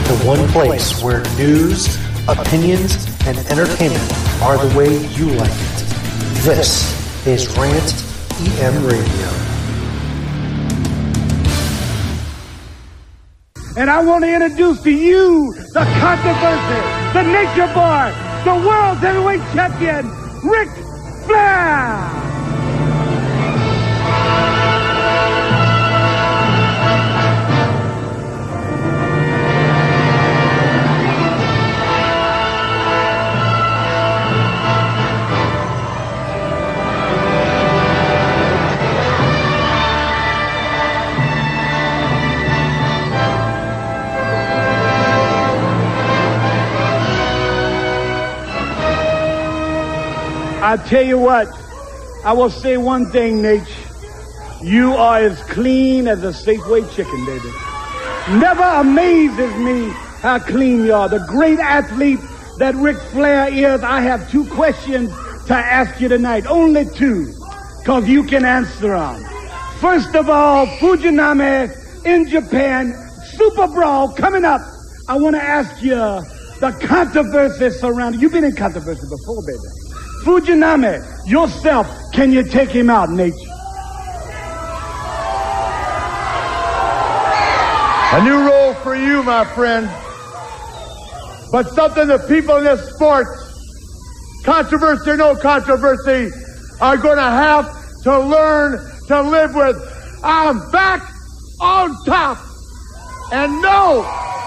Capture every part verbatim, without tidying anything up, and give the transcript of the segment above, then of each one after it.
The one place where news, opinions, and entertainment are the way you like it. This is Rant E M Radio. And I want to introduce to you the controversy, the nature boy, the world's heavyweight champion, Ric Flair! I tell you what, I will say one thing, Nate. You are as clean as a Safeway chicken, baby. Never amazes me how clean you are. The great athlete that Ric Flair is, I have two questions to ask you tonight. Only two, because you can answer them. First of all, Fujinami in Japan, Super Brawl coming up. I want to ask you the controversy surrounding. You've been in controversy before, baby. Fujinami, yourself, can you take him out, Nate? A new role for you, my friend. But something the people in this sport, controversy or no controversy, are going to have to learn to live with. I'm back on top. And no,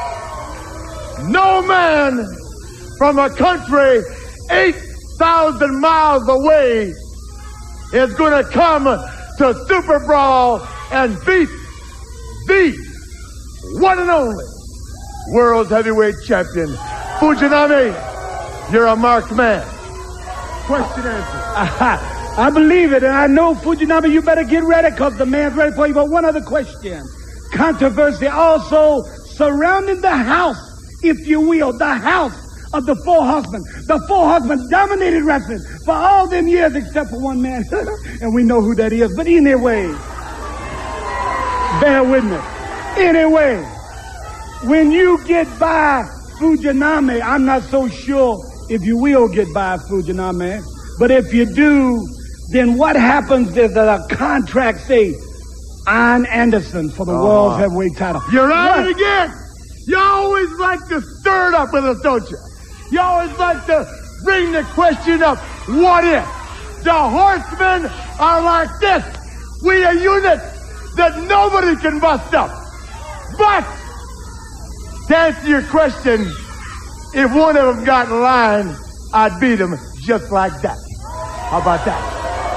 no man from a country eight thousand miles away is going to come to Super Brawl and beat the one and only world's heavyweight champion. Fujinami, you're a marked man. Question answered. I believe it, and I know, Fujinami, you better get ready, because the man's ready for you. But one other question. Controversy also surrounding the house, if you will, the house of the Four Horsemen. The Four Horsemen dominated wrestling for all them years except for one man. And we know who that is. But anyway, bear with me. Anyway, when you get by Fujinami, I'm not so sure if you will get by Fujinami. But if you do, then what happens is that a contract say Arn Anderson for the uh-huh. world's heavyweight title. You're at it again. You always like to stir it up with us, don't you? You always like to bring the question up, what if? The Horsemen are like this. We a unit that nobody can bust up. But, to answer your question, if one of them got in line, I'd beat them just like that. How about that?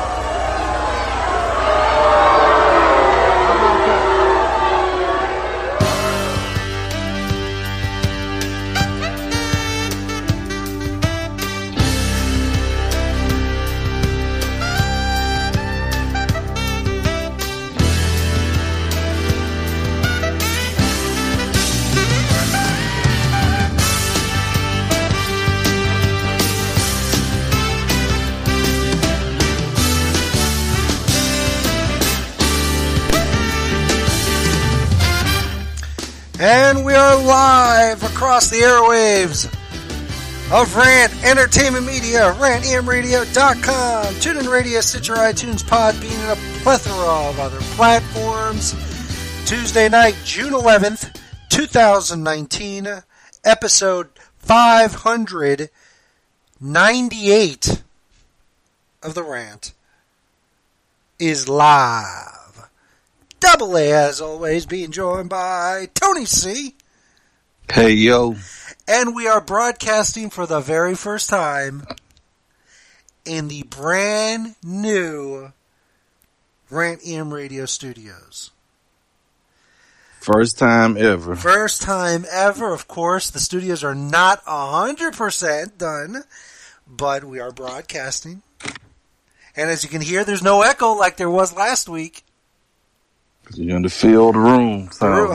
And we are live across the airwaves of Rant Entertainment Media, rant e m radio dot com, TuneIn Radio, Stitcher, iTunes, Podbean, and a plethora of other platforms. Tuesday night, June eleventh, twenty nineteen, episode five hundred ninety-eight of The Rant is live. Double A, as always, being joined by Tony C. Hey, yo. And we are broadcasting for the very first time in the brand new Rant E M Radio studios. First time ever. First time ever, of course. The studios are not one hundred percent done, but we are broadcasting. And as you can hear, there's no echo like there was last week. You're in the filled room. Like.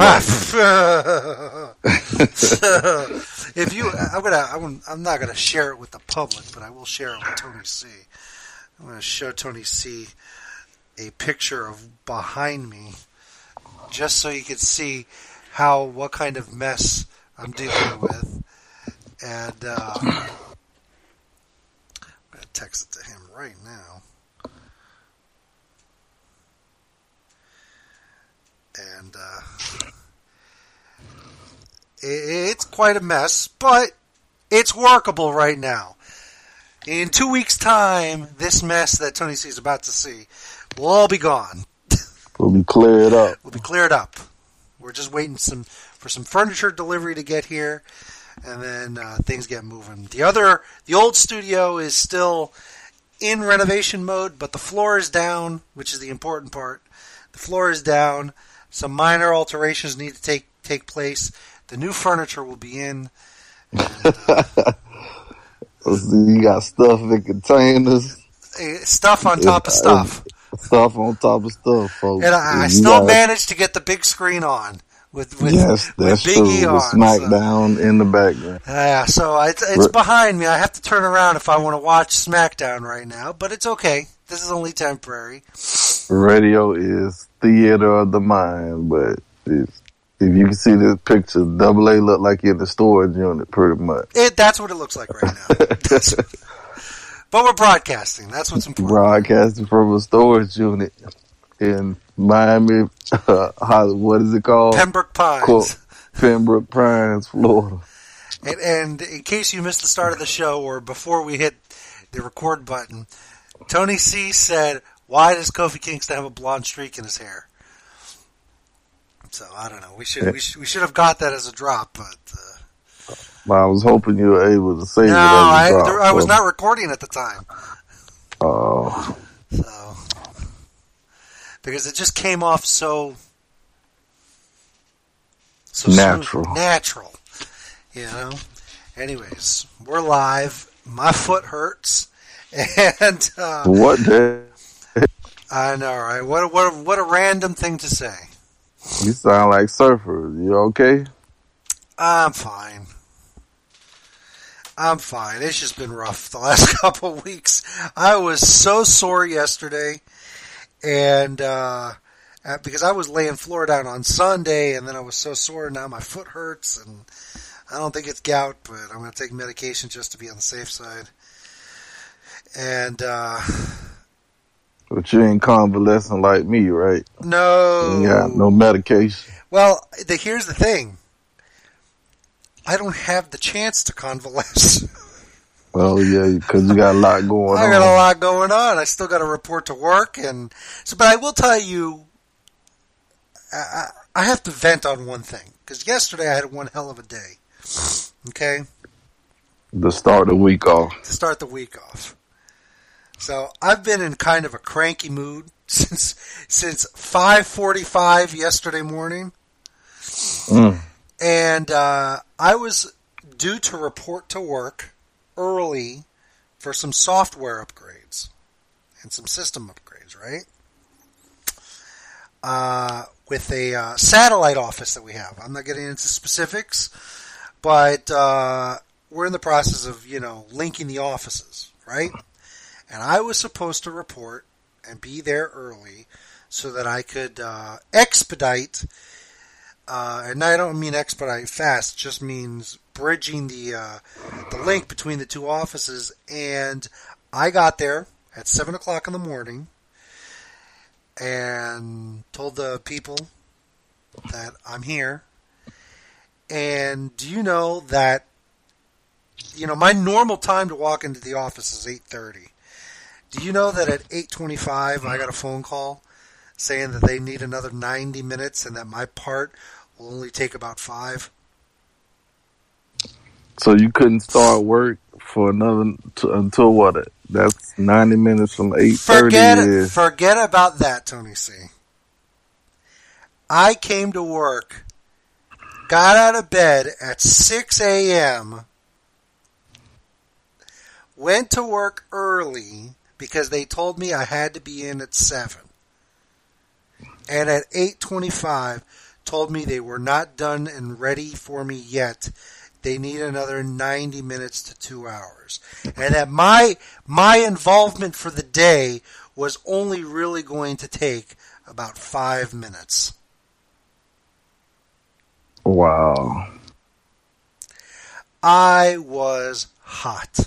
If you, I'm gonna, I'm, I'm not gonna share it with the public, but I will share it with Tony C. I'm gonna show Tony C a picture of behind me, just so you can see how, what kind of mess I'm dealing with. And uh, I'm going to text it to him right now. And uh, it, it's quite a mess, but it's workable right now. In two weeks' time, this mess that Tony C is about to see will all be gone. We'll be cleared up. We'll be cleared up. We're just waiting some for some furniture delivery to get here, and then uh, things get moving. The other, the old studio is still in renovation mode, but the floor is down, which is the important part. The floor is down. Some minor alterations need to take take place. The new furniture will be in. And, uh, you got stuff in containers. Stuff on top of stuff. Stuff on top of stuff, folks. And I, I still gotta, managed to get the big screen on with with, yes, that's with Big true. E on. The SmackDown so. in the background. Yeah, so it's, it's Re- behind me. I have to turn around if I want to watch SmackDown right now, but it's okay. This is only temporary. Radio is theater of the mind, but if, if you can see this picture, Double A look like you're in the storage unit pretty much. It, that's what it looks like right now. But we're broadcasting. That's what's important. Broadcasting from a storage unit in Miami, uh, Hollywood. What is it called? Pembroke Pines. Cool. Pembroke Pines, Florida. And, and in case you missed the start of the show or before we hit the record button, Tony C said, why does Kofi Kingston have a blonde streak in his hair? So, I don't know. We should we should, we should have got that as a drop, but... Uh, well, I was hoping you were able to say no, that. I, drop, there, I was so. not recording at the time. Oh. So, because it just came off so... so natural. Smooth, natural. You know? Anyways, we're live. My foot hurts. And... Uh, what the... I know, right? What a, what a, what a random thing to say. You sound like surfers. You okay? I'm fine. I'm fine. It's just been rough the last couple of weeks. I was so sore yesterday, and uh, because I was laying floor down on Sunday, and then I was so sore, now my foot hurts, and I don't think it's gout, but I'm going to take medication just to be on the safe side. And, uh... But you ain't convalescing like me, right? No. You got no medication. Well, the, here's the thing. I don't have the chance to convalesce. Oh, yeah, because you got a lot going I on. I got a lot going on. I still got to report to work. and so. But I will tell you, I, I have to vent on one thing. Because yesterday I had one hell of a day. Okay? To start the week off. To start the week off. So I've been in kind of a cranky mood since since five forty-five yesterday morning. Mm. And uh, I was due to report to work early for some software upgrades and some system upgrades, right? Uh, with a uh, satellite office that we have. I'm not getting into specifics, but uh, we're in the process of, you know, linking the offices, right? And I was supposed to report and be there early so that I could uh, expedite. Uh, and I don't mean expedite fast; it just means bridging the uh, the link between the two offices. And I got there at seven o'clock in the morning and told the people that I'm here. And do you know that? You know, my normal time to walk into the office is eight thirty. Do you know that at eight twenty-five I got a phone call saying that they need another ninety minutes and that my part will only take about five? So you couldn't start work for another t- until what? That's ninety minutes from eight thirty. Forget is... forget about that, Tony C. I came to work, got out of bed at six a.m., went to work early because they told me I had to be in at seven. And at eight twenty-five, told me they were not done and ready for me yet. They need another ninety minutes to two hours. And that my my involvement for the day was only really going to take about five minutes. Wow. I was hot.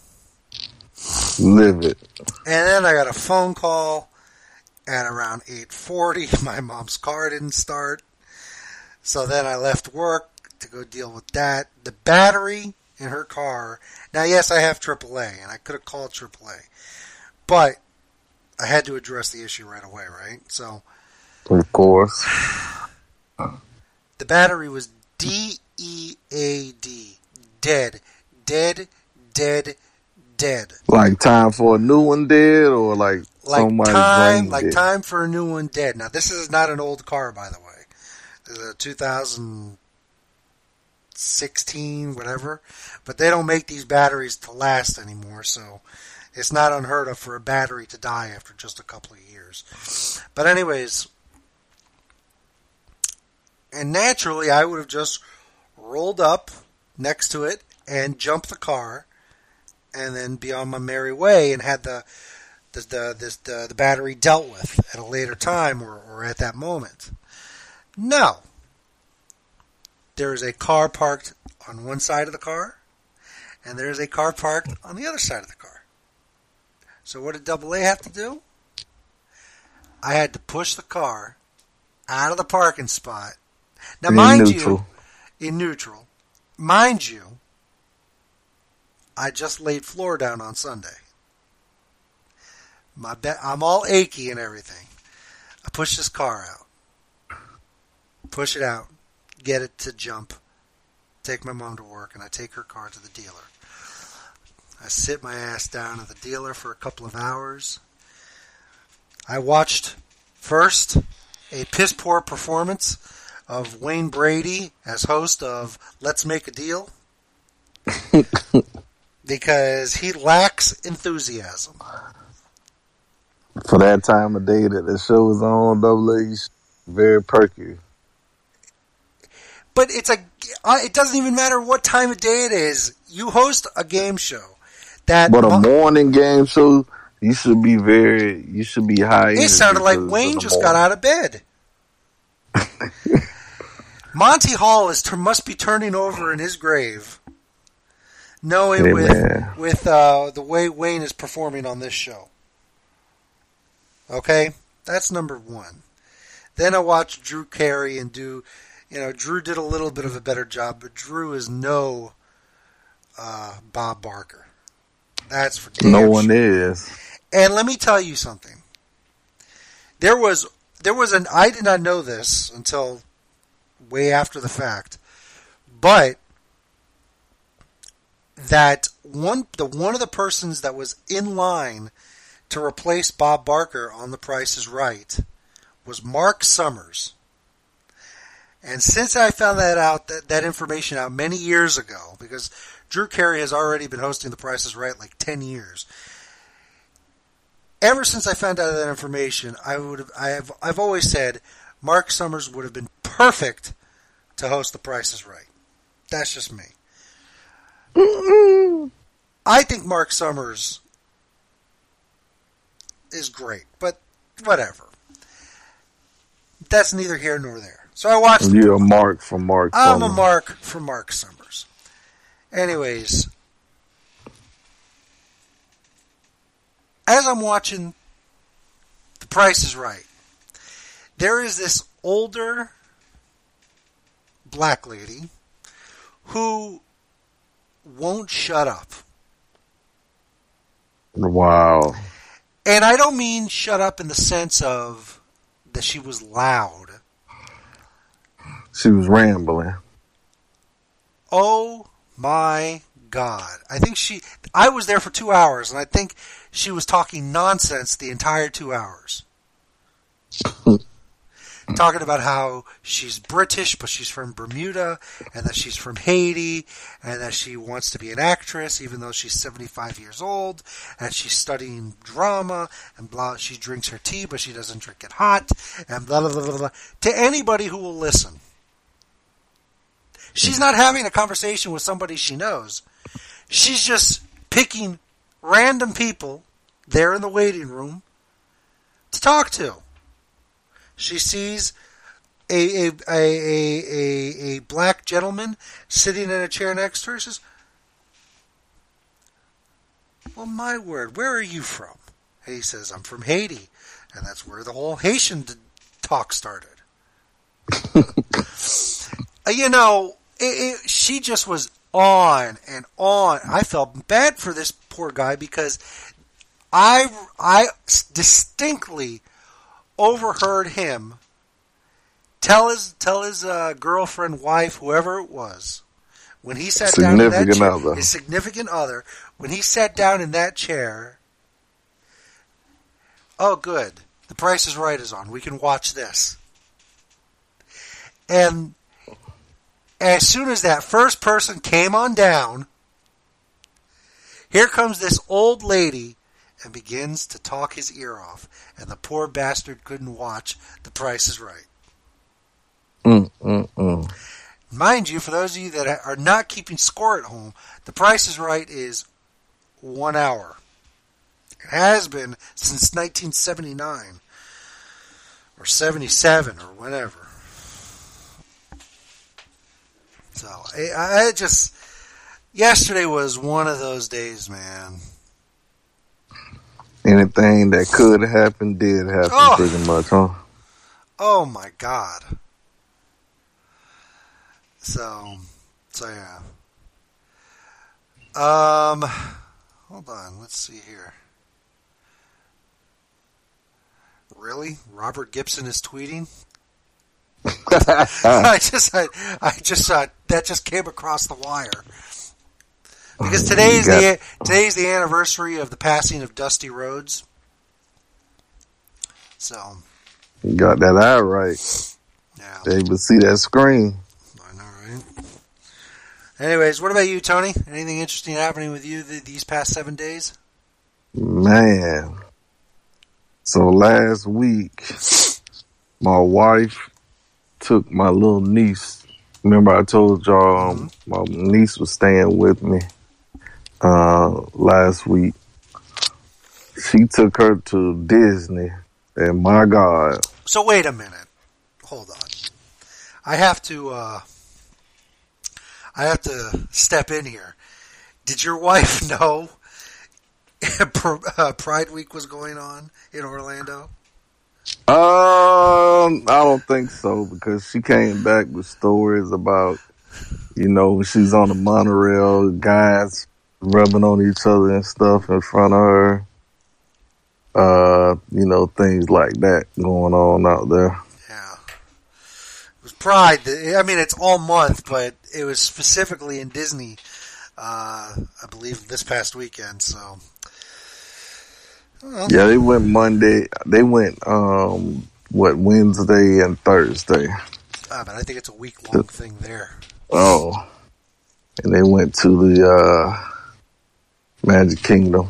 Livid. And then I got a phone call at around eight forty. My mom's car didn't start. So then I left work to go deal with that. The battery in her car. Now, yes, I have triple A, and I could have called triple A. But I had to address the issue right away, right? So, of course. The battery was D E A D. Dead. Dead, dead, dead. Like time for a new one dead, or like, like somebody's time, brain like dead? time for a new one dead. Now, this is not an old car, by the way. This is a two thousand sixteen, whatever. But they don't make these batteries to last anymore, so it's not unheard of for a battery to die after just a couple of years. But anyways, and naturally, I would have just rolled up next to it and jumped the car and then be on my merry way and had the the the, this, the, the battery dealt with at a later time or, or at that moment. No. There is a car parked on one side of the car, and there is a car parked on the other side of the car. So what did double A have to do? I had to push the car out of the parking spot. Now, In mind neutral. you, in neutral, mind you, I just laid floor down on Sunday. My be- I'm all achy and everything. I push this car out. Push it out. Get it to jump. Take my mom to work, and I take her car to the dealer. I sit my ass down at the dealer for a couple of hours. I watched, first, a piss-poor performance of Wayne Brady as host of Let's Make a Deal. Because he lacks enthusiasm. For that time of day that the show is on, double A, very perky. But it's a, it doesn't even matter what time of day it is. You host a game show. That But a morning game show, you should be very, you should be high. It sounded like Wayne just got out of bed. Monty Hall is must be turning over in his grave, knowing hey, with man. with uh, the way Wayne is performing on this show. Okay, that's number one. Then I watched Drew Carey and do, you know, Drew did a little bit of a better job, but Drew is no uh, Bob Barker. That's for damn no one sure. is. And let me tell you something. There was there was an I did not know this until way after the fact, but that one the one of the persons that was in line to replace Bob Barker on The Price is Right was Mark Summers. And since I found that out, that, that information out many years ago, because Drew Carey has already been hosting The Price is Right like ten years. Ever since I found out that information, I would have, I have, I've always said Mark Summers would have been perfect to host The Price is Right. That's just me. Mm-mm. I think Mark Summers is great, but whatever. That's neither here nor there. So I watched. You're a Mark from Mark. I'm Summers. a Mark from Mark Summers. Anyways, as I'm watching The Price is Right, there is this older black lady who won't shut up. Wow. And I don't mean shut up in the sense of that she was loud. She was rambling. Oh my God. I think she, I was there for two hours and I think she was talking nonsense the entire two hours. Talking about how she's British, but she's from Bermuda, and that she's from Haiti, and that she wants to be an actress, even though she's seventy-five years old, and she's studying drama, and blah, she drinks her tea, but she doesn't drink it hot, and blah, blah, blah, blah, blah. To anybody who will listen. She's not having a conversation with somebody she knows. She's just picking random people there in the waiting room to talk to. She sees a, a, a, a, a black gentleman sitting in a chair next to her says, well, my word, where are you from? And he says, I'm from Haiti. And that's where the whole Haitian talk started. You know, it, it, she just was on and on. I felt bad for this poor guy because I, I distinctly overheard him tell his tell his uh, girlfriend, wife, whoever it was, when he sat down in that chair, other. his significant other, when he sat down in that chair, oh, good, The Price is Right is on. We can watch this. And as soon as that first person came on down, here comes this old lady and begins to talk his ear off. And the poor bastard couldn't watch The Price is Right. Mm, mm, mm. Mind you, for those of you that are not keeping score at home, The Price is Right is one hour. It has been since nineteen seventy-nine or seventy-seven or whatever. So, I, I just, yesterday was one of those days, man. Anything that could happen did happen, oh. pretty much, huh? Oh my God. So, so yeah. Um, hold on, let's see here. Really? Robert Gibson is tweeting? I just, I, I just, uh, that just came across the wire. Because today's the today's the anniversary of the passing of Dusty Rhodes. So you got that eye right. Yeah. They able to see that screen. I know, right? Anyways, what about you, Tony? Anything interesting happening with you th- these past seven days? Man. So last week, my wife took my little niece. Remember I told y'all um, mm-hmm. my niece was staying with me uh, last week. She took her to Disney, and my God. So wait a minute. Hold on. I have to, uh, I have to step in here. Did your wife know Pride Week was going on in Orlando? Um, I don't think so, because she came back with stories about, you know, she's on the monorail, guys rubbing on each other and stuff in front of her. Uh, you know, things like that going on out there. Yeah. It was Pride. I mean, it's all month, but it was specifically in Disney, uh, I believe this past weekend, so. Well. Yeah, they went Monday. They went, um, what, Wednesday and Thursday. Ah, but I think it's a week-long the, thing there. Oh. And they went to the, uh, Magic Kingdom.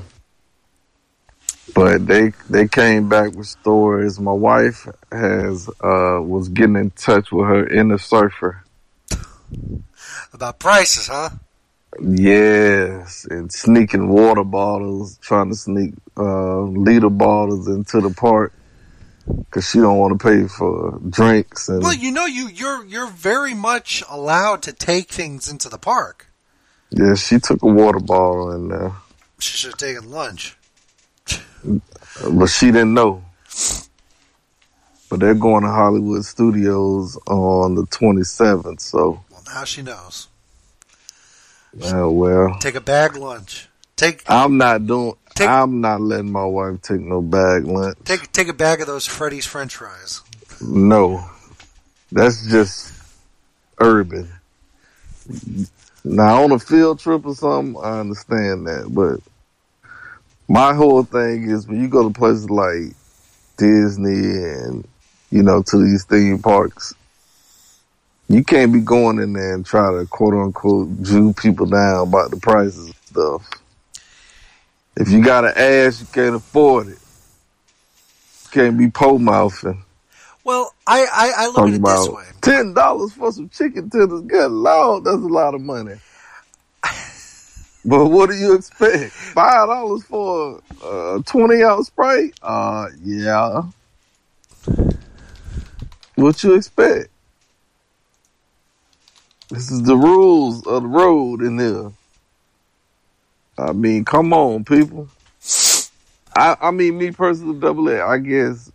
But they, they came back with stories. My wife has, uh, was getting in touch with her inner surfer. About prices, huh? Yes, and sneaking water bottles, trying to sneak uh, liter bottles into the park because she don't want to pay for drinks. And well, you know, you you're you're very much allowed to take things into the park. Yeah, she took a water bottle in there. She should have taken lunch, but she didn't know. But they're going to Hollywood Studios on the twenty-seventh, so well, now she knows. Oh, well. Take a bag lunch. Take. I'm not doing. Take, I'm not letting my wife take no bag lunch. Take take a bag of those Freddy's French fries. No, that's just urban. Now on a field trip or something, I understand that, but my whole thing is when you go to places like Disney and you know to these theme parks. You can't be going in there and try to quote unquote Jew people down about the prices of stuff. If you got an ass, you can't afford it. You can't be po mouthing. Well, I, I, I look at it this way. Ten dollars for some chicken tenders, good Lord, that's a lot of money. But what do you expect? Five dollars for a twenty ounce Sprite? Uh, yeah. What you expect? This is the rules of the road in there. I mean, come on, people. I, I mean, me personally, Double A, I guess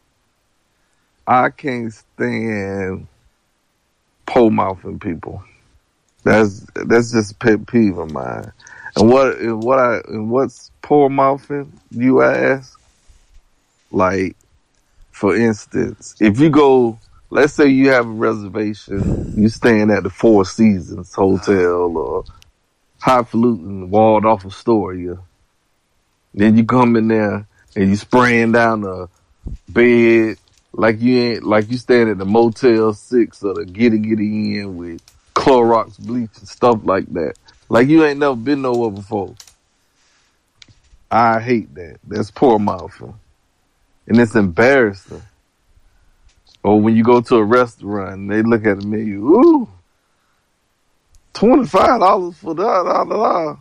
I can't stand pole mouthing people. That's that's just a pet peeve of mine. And what and what I and what's pole mouthing? You ask. Like, for instance, if you go, let's say you have a reservation, you staying at the Four Seasons Hotel or highfalutin walled off Astoria. Then you come in there and you spraying down the bed like you ain't like you staying at the Motel Six or the Getty Getty Inn with Clorox bleach and stuff like that. Like you ain't never been nowhere before. I hate that. That's poor mouthing. And it's embarrassing. Or when you go to a restaurant and they look at the menu, ooh, twenty-five dollars for da da da da.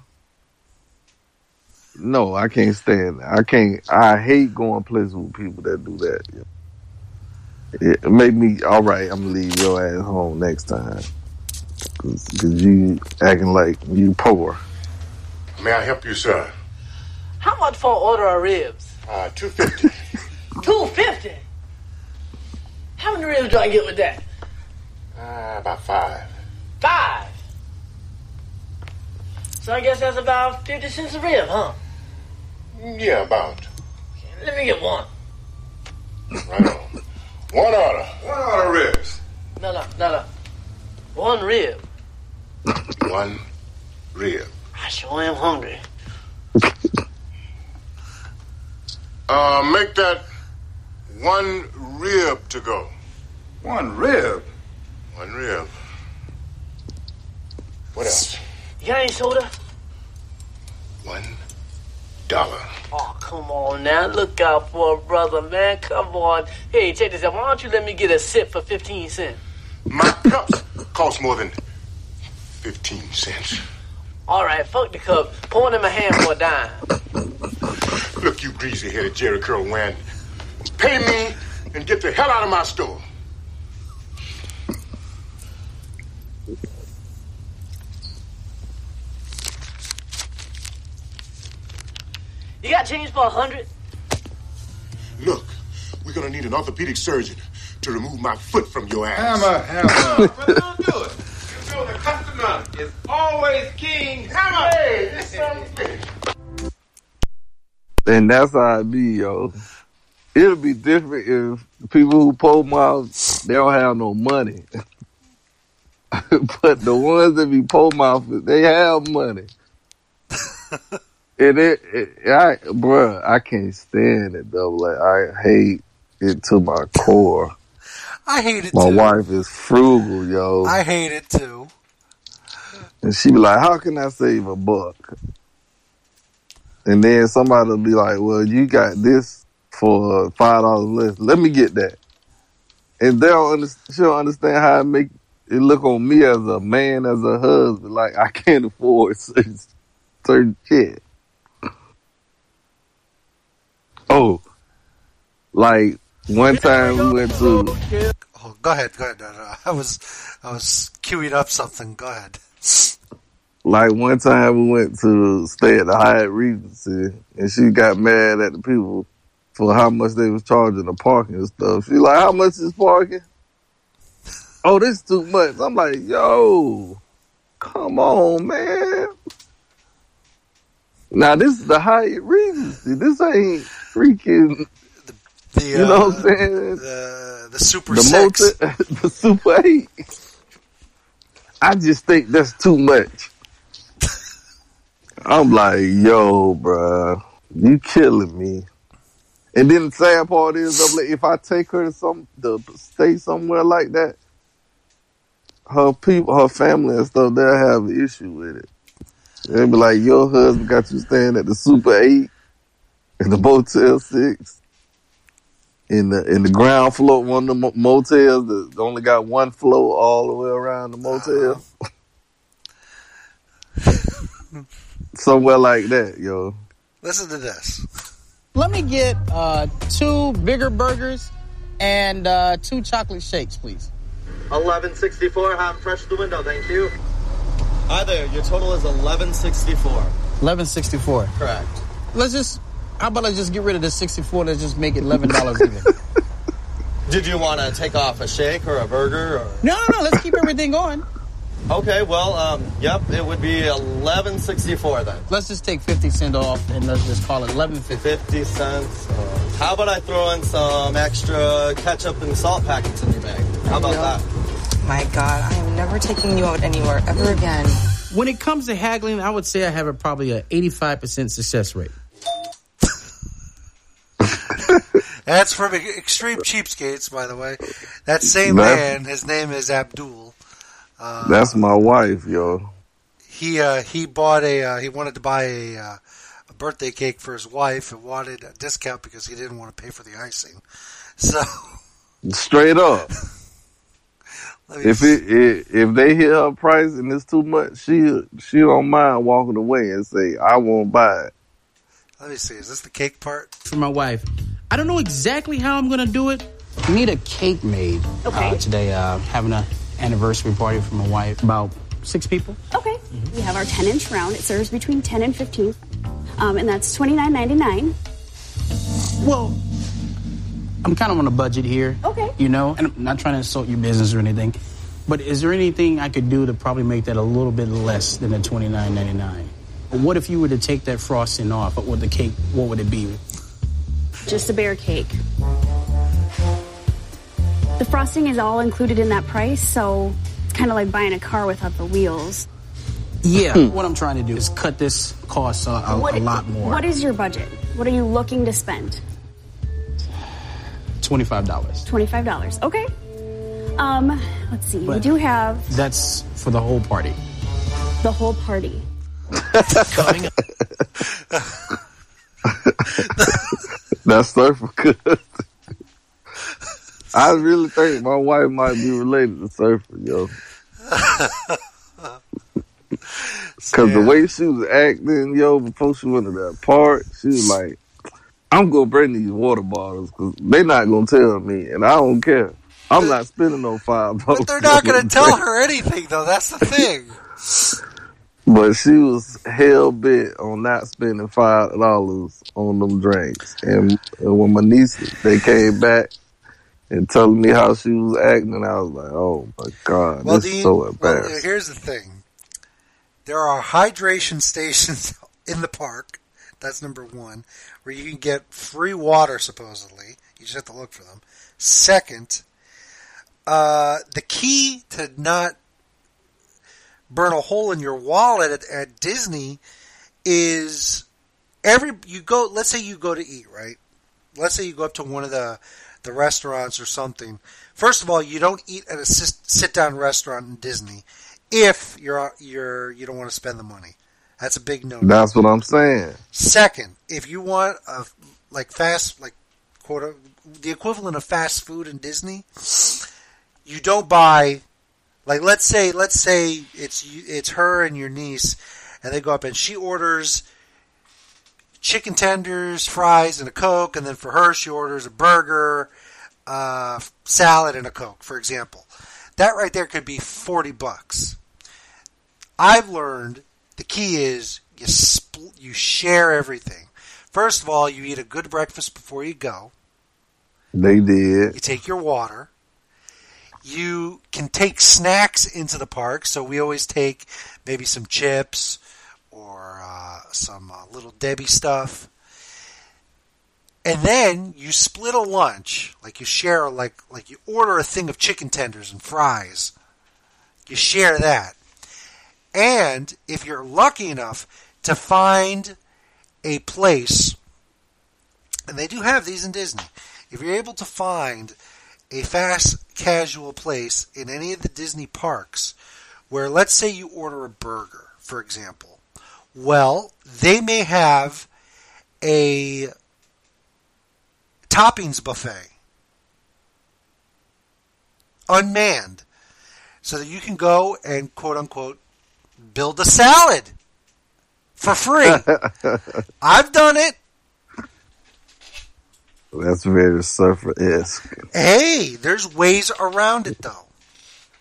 No, I can't stand that. I can't, I hate going places with people that do that. It made me, all right, I'm going to leave your ass home next time. Cause, Cause you acting like you poor. May I help you, sir? How much for an order of ribs? Uh, two fifty. Two fifty? How many ribs do I get with that? Uh, about five. Five? So I guess that's about fifty cents a rib, huh? Yeah, about. Let me get one. Right on. One order. One order ribs. No, no, no, no. One rib. One rib. I sure am hungry. Uh, make that one rib to go. One rib? One rib. What else? You got any soda? One dollar. Oh, come on now. Look out for a brother, man. Come on. Hey, check this out. Why don't you let me get a sip for fifteen cents? My cups cost more than fifteen cents. All right, fuck the cup. Pour it in my hand for a dime. Look, you greasy-headed Jerry Curl Wan. Pay me and get the hell out of my store. You got change for a hundred? Look, we're gonna need an orthopedic surgeon to remove my foot from your ass. Hammer, hammer. Brother, don't do it. You know the customer is always king. Hammer. Hey, this son of a bitch. And that's how it be, yo. It'll be different if the people who pole mouth, they don't have no money. But the ones that be pole mouth, they have money. And it, it I, bruh, I can't stand it though. Like, I hate it to my core. I hate it my too. My wife is frugal, yo. I hate it too. And she be like, how can I save a buck? And then somebody will be like, well, you got this for five dollars less. Let me get that. And they don't understand, she don't understand how it make it look on me as a man, as a husband. Like, I can't afford certain, certain shit. Oh, like one time we went to. Oh, go ahead, go ahead. No, no, I was, I was queuing up something. Go ahead. Like one time we went to stay at the Hyatt Regency, and she got mad at the people for how much they was charging the parking and stuff. She like, how much is parking? Oh, this is too much. I'm like, yo, come on, man. Now this is the Hyatt Regency. This ain't freaking. The, the, you know uh, what I'm saying? The the Super the Six, multi, the Super Eight. I just think that's too much. I'm like, yo, bruh, you killing me. And then the sad part is, if I take her to some to stay somewhere like that, her people, her family and stuff, they'll have an issue with it. They'll be like, your husband got you staying at the Super Eight, in the Motel Six, in the in the ground floor, one of the motels that only got one floor all the way around the motel. Uh-huh. Somewhere like that, yo. Listen to this. Let me get uh, two bigger burgers and uh, two chocolate shakes, please. eleven sixty-four. I'm fresh to the window, thank you. Hi there, your total is eleven sixty-four. eleven sixty-four. Correct. Let's just, how about I just get rid of the sixty-four, let's just make it eleven dollars even. Did you want to take off a shake or a burger? Or? No, no, no, let's keep everything going. Okay, well, um, yep, it would be eleven sixty-four then. Let's just take fifty cents off and let's just call it eleven fifty. fifty cents. Uh, how about I throw in some extra ketchup and salt packets in your bag? How about that? My God, I am never taking you out anywhere ever again. When it comes to haggling, I would say I have a, probably an eighty-five percent success rate. That's from Extreme Cheapskates, by the way. That same That's, man, his name is Abdul. Uh, that's my wife, yo. He uh, he bought a uh, he wanted to buy a, uh, a birthday cake for his wife and wanted a discount because he didn't want to pay for the icing. So straight up. If it, it if they hit her price and it's too much, she she don't mind walking away and say, I won't buy it. Let me see, is this the cake part? For my wife. I don't know exactly how I'm going to do it. We need a cake made okay. uh, today. Uh, having an anniversary party for my wife. About six people. Okay. Mm-hmm. We have our ten-inch round. It serves between ten and fifteen. Um, and that's twenty-nine ninety-nine. Well, I'm kind of on a budget here. Okay. You know, and I'm not trying to insult your business or anything. But is there anything I could do to probably make that a little bit less than the twenty-nine ninety-nine? What if you were to take that frosting off? What would the cake, what would it be? Just a bare cake. The frosting is all included in that price, so it's kind of like buying a car without the wheels. Yeah, what I'm trying to do is cut this cost a, a, what, a lot more. What is your budget? What are you looking to spend? twenty-five dollars. twenty-five dollars, okay. Um, let's see, But we do have... That's for the whole party. The whole party. Coming up. That's Surfer good. I really think my wife might be related to Surfer, yo. Because yeah. the way she was acting, yo, before she went to that park, she was like, I'm going to bring these water bottles because they're not going to tell me, and I don't care. I'm not spending no five dollars. But they're not going to tell her anything, though. That's the thing. But she was hell bent on not spending five dollars on them drinks. And, and when my nieces, they came back and telling me how she was acting, I was like, oh my God, well, this is so embarrassing. Well, here's the thing. There are hydration stations in the park. That's number one, where you can get free water, supposedly. You just have to look for them. Second, uh, the key to not burn a hole in your wallet at, at Disney is every you go. Let's say you go to eat, right? Let's say you go up to one of the the restaurants or something. First of all, you don't eat at a sit down restaurant in Disney if you're you're you don't want to spend the money. That's a big no. That's what I'm saying. Second, if you want a like fast like quote the equivalent of fast food in Disney, you don't buy. Like let's say let's say it's it's her and your niece, and they go up and she orders chicken tenders, fries, and a Coke, and then for her she orders a burger, uh, salad, and a Coke, for example. That right there could be forty bucks. I've learned the key is you spl- you share everything. First of all, you eat a good breakfast before you go. They did. You take your water. You can take snacks into the park, so we always take maybe some chips or uh, some uh, Little Debbie stuff. And then you split a lunch, like you share, like like you order a thing of chicken tenders and fries. You share that. And if you're lucky enough to find a place, and they do have these in Disney, if you're able to find a fast casual place in any of the Disney parks where, let's say you order a burger, for example, well, they may have a toppings buffet unmanned so that you can go and quote unquote build a salad for free. I've done it. That's very Surfer-esque. Hey, there's ways around it, though.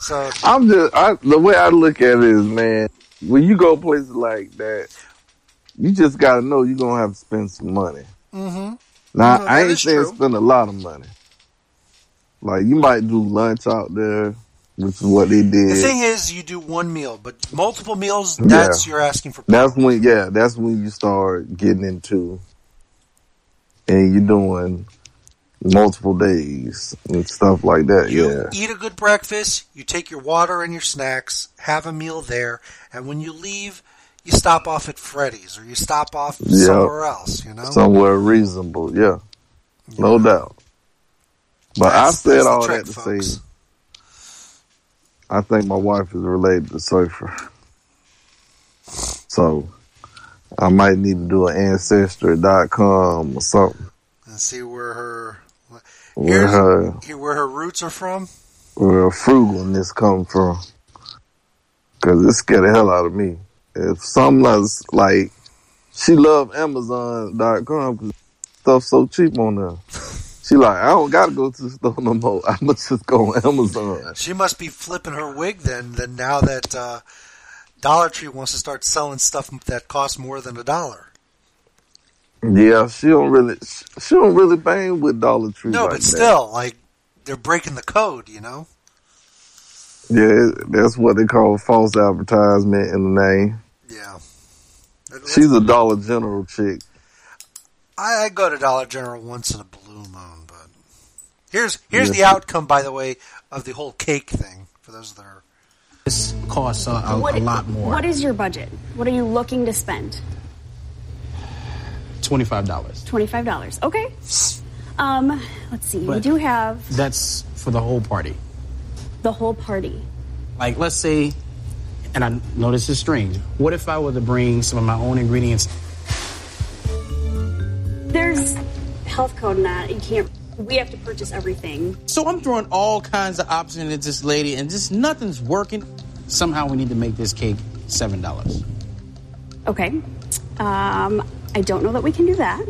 So I'm just I, the way I look at it is, man, when you go places like that, you just got to know you're gonna have to spend some money. Mm-hmm. Now No, I that ain't is saying true. spend a lot of money. Like you might do lunch out there, which is what they did. The thing is, you do one meal, but multiple meals, that's Yeah. you're asking for. That's when, yeah, that's when you start getting into, and you're doing multiple days and stuff like that. You yeah, eat a good breakfast, you take your water and your snacks, have a meal there, and when you leave, you stop off at Freddy's or you stop off yeah, somewhere else, you know? somewhere reasonable. Yeah, no doubt. But I That's- said that's the all trick, that to folks. say, I think my wife is related to Surfer, so I might need to do an ancestry dot com or something. And see where her Where here's- her here- where her roots are from. where her frugalness come from. Cause it scared the hell out of me. If something else, like, she love Amazon dot com because stuff's so cheap on there. She like, I don't gotta go to the store no more. I must just go on Amazon. She must be flipping her wig then, then now that uh, Dollar Tree wants to start selling stuff that costs more than a dollar. Yeah, she don't really, she don't really bang with Dollar Tree. No, like but that. still, like, they're breaking the code, you know? Yeah, that's what they call false advertisement in the name. Yeah. She's a Dollar General chick. I, I go to Dollar General once in a blue moon, but here's here's Yes. the outcome, by the way, of the whole cake thing. For those that are, This costs a, a, What- a lot more. What is your budget? What are you looking to spend? twenty-five dollars. twenty-five dollars. Okay. Um, let's see. we But- do have That's for the whole party. the whole party. Like, let's say, and I know this is strange, what if I were to bring some of my own ingredients? There's health code in that. You can't. We have to purchase everything. So I'm throwing all kinds of options at this lady, and just nothing's working. Somehow we need to make this cake seven dollars. Okay. Um, I don't know that we can do that.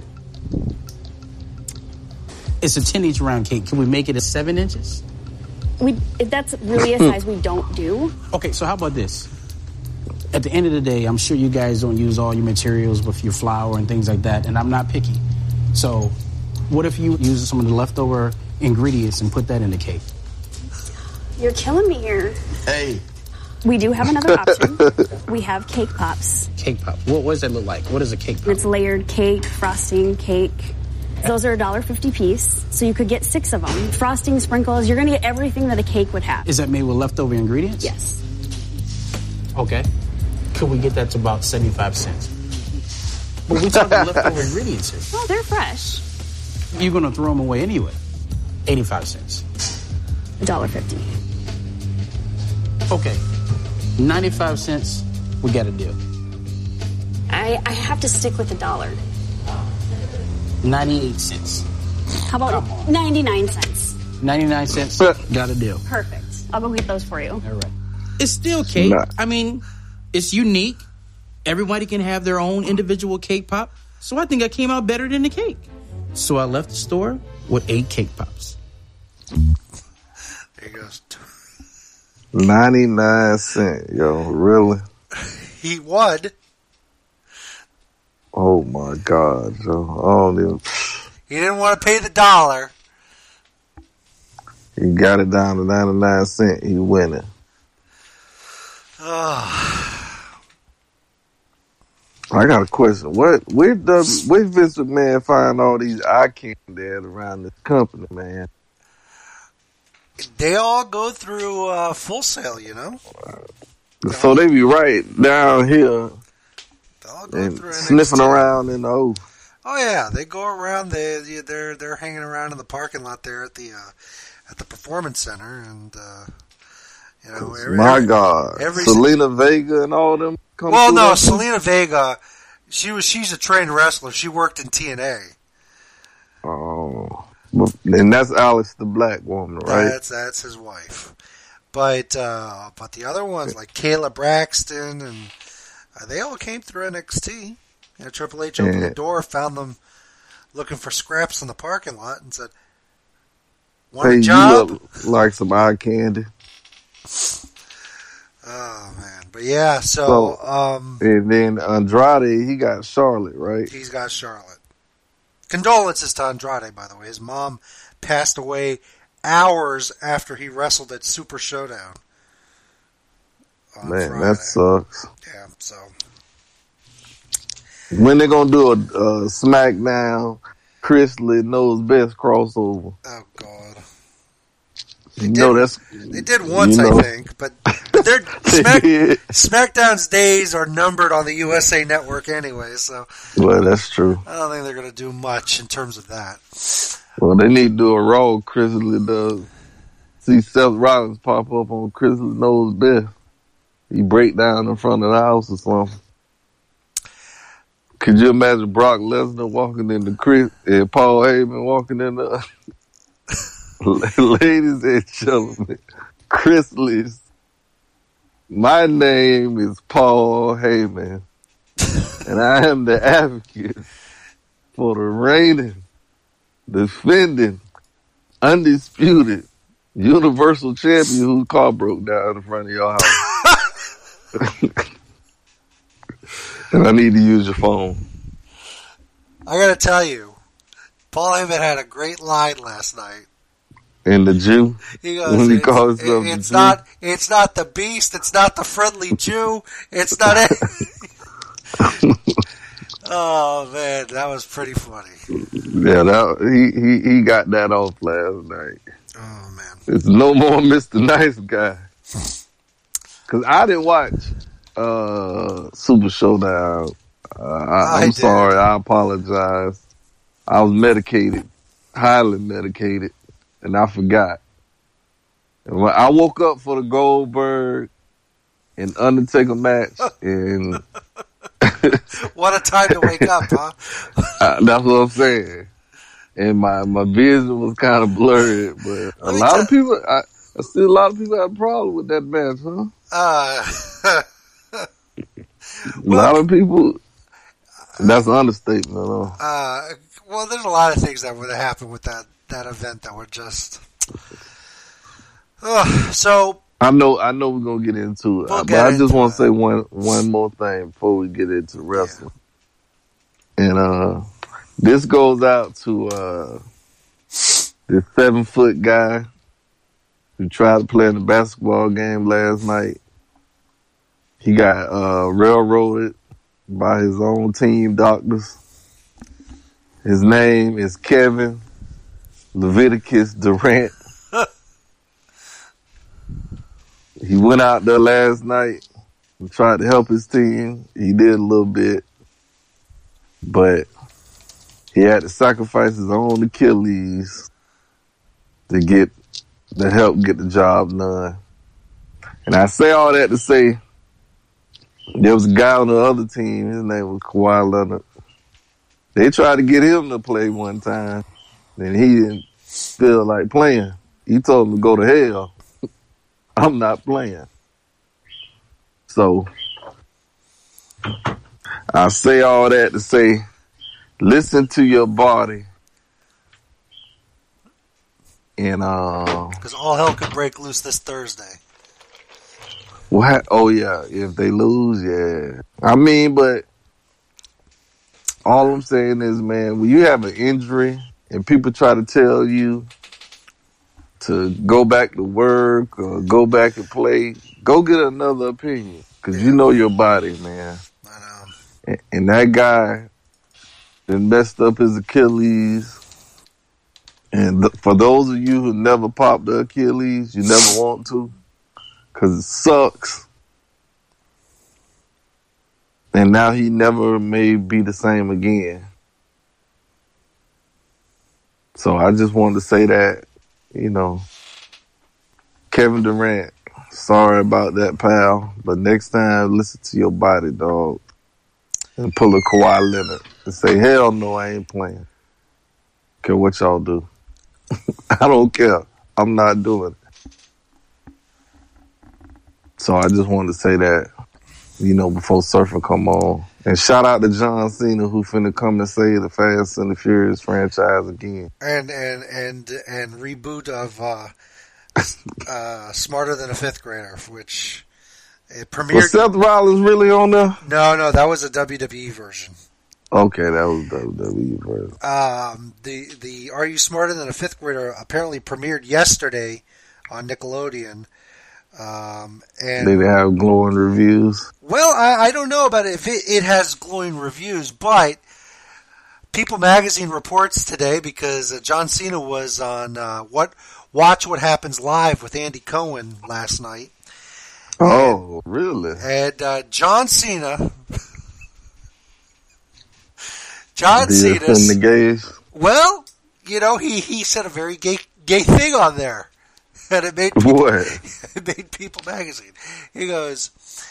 It's a ten inch round cake. Can we make it a seven inches? We if that's really a size we don't do. Okay, so how about this? At the end of the day, I'm sure you guys don't use all your materials with your flour and things like that, and I'm not picky. So what if you use some of the leftover ingredients and put that in the cake? You're killing me here. Hey. We do have another option. We have cake pops. Cake pop. What, what does that look like? What is a cake pop? It's layered cake, frosting, cake. Those are one dollar fifty piece, so you could get six of them. Frosting, sprinkles, you're going to get everything that a cake would have. Is that made with leftover ingredients? Yes. Okay. Could we get that to about seventy-five cents? But we're talking leftover ingredients here. Well, they're fresh. You're going to throw them away anyway. eighty-five cents. one dollar fifty. Okay. ninety-five cents, we got a deal. I, I have to stick with a dollar. ninety-eight cents. How about ninety-nine cents? ninety-nine cents, got a deal. Perfect. I'll go get those for you. All right. It's still cake. Nah. I mean, it's unique. Everybody can have their own individual cake pop. So I think I came out better than the cake. So I left the store with eight cake pops. there goes. ninety-nine cents, yo, really? He would. Oh my God, yo. I don't even, He didn't want to pay the dollar. he got it down to ninety-nine cents, he winning. I got a question. What, where does, where Vince McMahon find all these eye candy at around this company, man? They all go through uh, Full Sail, you know. So they be right down here They'll go and through N X T. sniffing around in the O. Oh yeah, they go around. They they're they're hanging around in the parking lot there at the uh, at the Performance Center, and uh, you know, every, My every, God, every Selena Vega and all them. Come well, through no, that too? Selena Vega, she was she's a trained wrestler. She worked in T N A. Oh, but- and that's Alice, the black woman, right? That's that's his wife. But uh, but the other ones like Kayla Braxton and uh, they all came through N X T. You know, Triple H opened Yeah. the door, found them looking for scraps in the parking lot, and said, "Want Hey, a job?" you look like some eye candy. Oh man, but yeah. So, so um, and then Andrade, he got Charlotte, right? He's got Charlotte. Condolences to Andrade, by the way. His mom passed away hours after he wrestled at Super Showdown. Man, Friday. That sucks. Yeah. So when they gonna do a, a SmackDown Chris Lee Knows Best crossover? Oh God. They you did, know that's they did once, you know. I think, but, but they're Smack, SmackDown's days are numbered on the U S A Network anyway. So, well, that's true. I don't think they're going to do much in terms of that. Well, they need to do a Raw. Chris Lee does. See Seth Rollins pop up on Chris Lee Knows Best. He break down in front of the house or something. Could you imagine Brock Lesnar walking into Chris and Paul Heyman walking in the? Ladies and gentlemen, Chris Lee. My name is Paul Heyman, and I am the advocate for the reigning, defending, undisputed, universal champion whose car broke down in front of your house. And I need to use your phone. I gotta tell you, Paul Heyman had a great line last night. And the Jew, he goes, when he it's, calls it, himself it's the not, Jew. it's not the beast, it's not the friendly Jew, it's not it. Oh man, that was pretty funny. Yeah, that, he, he, he got that off last night. Oh man. It's no more Mister Nice Guy. Cause I didn't watch, uh, Super Showdown. Uh, I, I'm sorry, I apologize. I was medicated, highly medicated. And I forgot. And when I woke up for the Goldberg and Undertaker match, and what a time to wake up, huh? I, that's what I'm saying. And my, my vision was kind of blurred, but a lot of people, I, I see a lot of people have a problem with that match, huh? Uh, a lot of people. That's an understatement, though. Uh, well, there's a lot of things that would have happened with that. that event that were just uh, so I know I know we're gonna get into it, we'll but get I just into want to say one one more thing before we get into wrestling. Yeah. And uh this goes out to uh this seven foot guy who tried to play in the basketball game last night. He got uh railroaded by his own team doctors. His name is Kevin Leviticus Durant. He went out there last night and tried to help his team. He did a little bit, but he had to sacrifice his own Achilles to get to help get the job done. And I say all that to say there was a guy on the other team. His name was Kawhi Leonard. They tried to get him to play one time. And he didn't feel like playing. He told him to go to hell. I'm not playing. So, I say all that to say, listen to your body. And, uh... because all hell could break loose this Thursday. What? Oh, yeah. If they lose, yeah. I mean, but all I'm saying is, man, when you have an injury and people try to tell you to go back to work or go back and play, go get another opinion. Because yeah. you know your body, man. I know. And, and that guy that messed up his Achilles. And th- for those of you who never popped the Achilles, you never want to. Because it sucks. And now he never may be the same again. So I just wanted to say that, you know, Kevin Durant, sorry about that, pal. But next time, listen to your body, dog. And pull a Kawhi Leonard and say, hell no, I ain't playing. Care what y'all do. I don't care. I'm not doing it. So I just wanted to say that, you know, before Surfer come on. And shout out to John Cena, who finna come and save the Fast and the Furious franchise again. And and and and reboot of uh, uh, Smarter Than a Fifth Grader, which it premiered. Was Seth Rollins really on there? No, no, that was a W W E version. Okay, that was W W E version. Um, the the Are You Smarter Than a Fifth Grader apparently premiered yesterday on Nickelodeon. Um, and Did it have glowing reviews? Well, I, I don't know about it if it, it has glowing reviews, but People Magazine reports today because uh, John Cena was on uh, what Watch What Happens Live with Andy Cohen last night. Oh, and, really? And uh, John Cena, John Cena, the gays. Well, you know, he, he said a very gay gay thing on there. And it made people, what? It made People Magazine. He goes,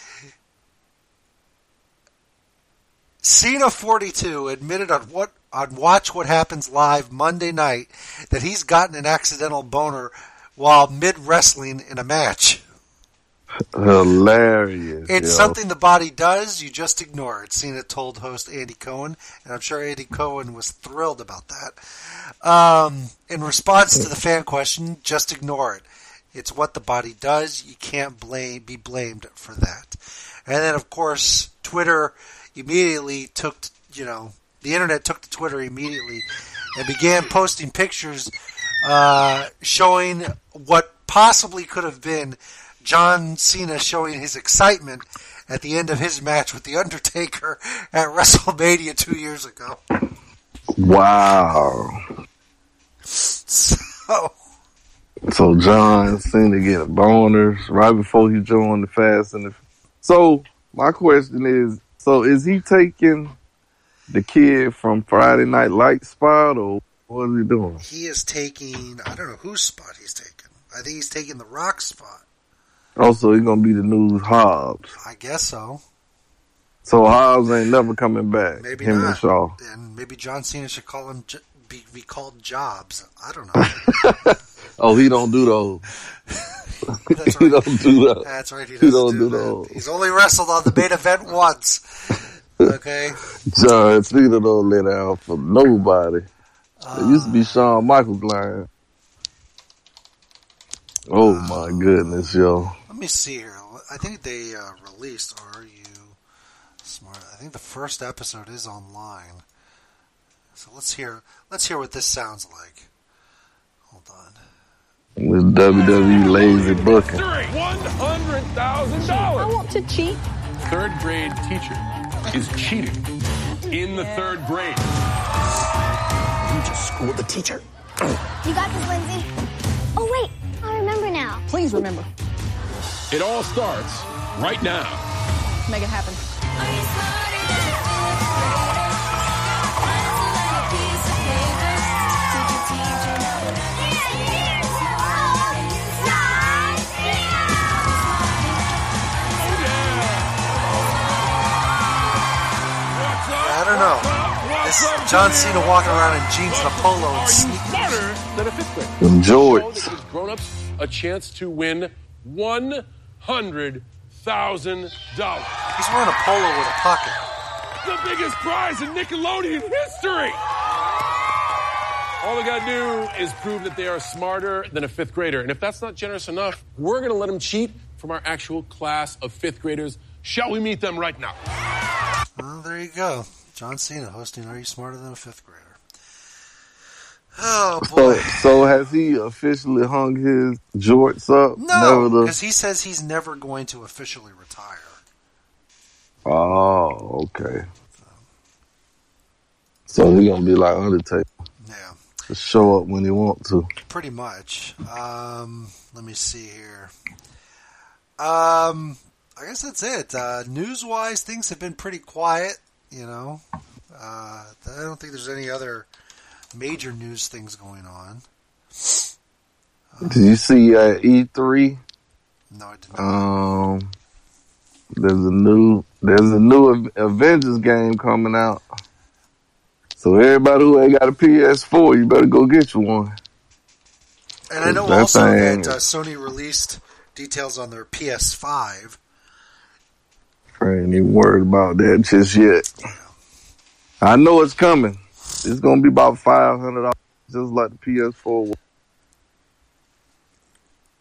Cena forty-two admitted on what on Watch What Happens Live Monday night that he's gotten an accidental boner while mid wrestling in a match. Hilarious. It's yo. something the body does, you just ignore it. Cena told host Andy Cohen, and I'm sure Andy Cohen was thrilled about that. Um, in response to the fan question, just ignore it. It's what the body does. You can't blame be blamed for that. And then, of course, Twitter immediately took, you know, the internet took to Twitter immediately and began posting pictures uh, showing what possibly could have been John Cena showing his excitement at the end of his match with The Undertaker at WrestleMania two years ago. Wow. So, so John Cena getting boners right before he joined the Fast and the... So, my question is, so is he taking the kid from Friday Night Lights spot, or what is he doing? He is taking, I don't know whose spot he's taking. I think he's taking The Rock's spot. Also, he's going to be the new Hobbs. I guess so. So Hobbs ain't never coming back. Maybe him not. And Shaw. And maybe John Cena should call him, be, be called Jobs. I don't know. Oh, he don't do those. That's he right. don't do that. That's right. He, he don't do, do that. those. He's only wrestled on the main event once. Okay. John Cena don't let out for nobody. Uh, it used to be Shawn Michaels line. Oh uh, my goodness, yo. Let me see here. I think they uh, released Are You Smart? I think the first episode is online. So let's hear let's hear what this sounds like. Hold on. With W W E lazy booking. one hundred thousand dollars. I want to cheat. Third grade teacher is cheating in the third grade. You just schooled the teacher. You got this, Lindsay. Oh, wait. I remember now. Please remember. It all starts right now. Make it happen. I don't know. This is John Cena walking around in jeans and a polo and sneakers. Enjoy it. Show that gives grown-ups a chance to win one hundred thousand dollars. He's wearing a polo with a pocket. The biggest prize in Nickelodeon history. All they gotta do is prove that they are smarter than a fifth grader. And if that's not generous enough, we're gonna let them cheat from our actual class of fifth graders. Shall we meet them right now? Well, there you go. John Cena hosting Are You Smarter Than a Fifth Grader? Oh, boy. So, so has he officially hung his jorts up? No, because he says he's never going to officially retire. Oh, okay. So he's going to be like Undertaker. Yeah. Just show up when he wants to. Pretty much. Um, let me see here. Um, I guess that's it. Uh, news-wise, things have been pretty quiet, you know. Uh, I don't think there's any other major news things going on. Uh, did you see uh, E three? No, I did not. Um, there's a new there's a new Avengers game coming out. So everybody who ain't got a P S four, you better go get you one. And I know that also thing, that uh, Sony released details on their P S five. I ain't even worried about that just yet. I know it's coming. It's gonna be about five hundred dollars, just like the P S four.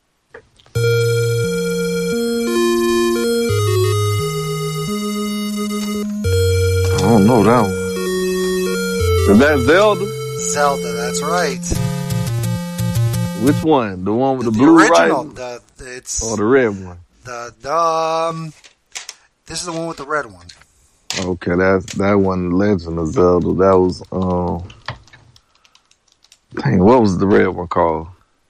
don't know that one. Is that Zelda? Zelda, that's right. Which one? The one with the, The blue original. writing? The, it's Or the red one? the, the um. This is the one with the red one. Okay, that's that one. Legend of Zelda. That was um. Dang, what was the red one called?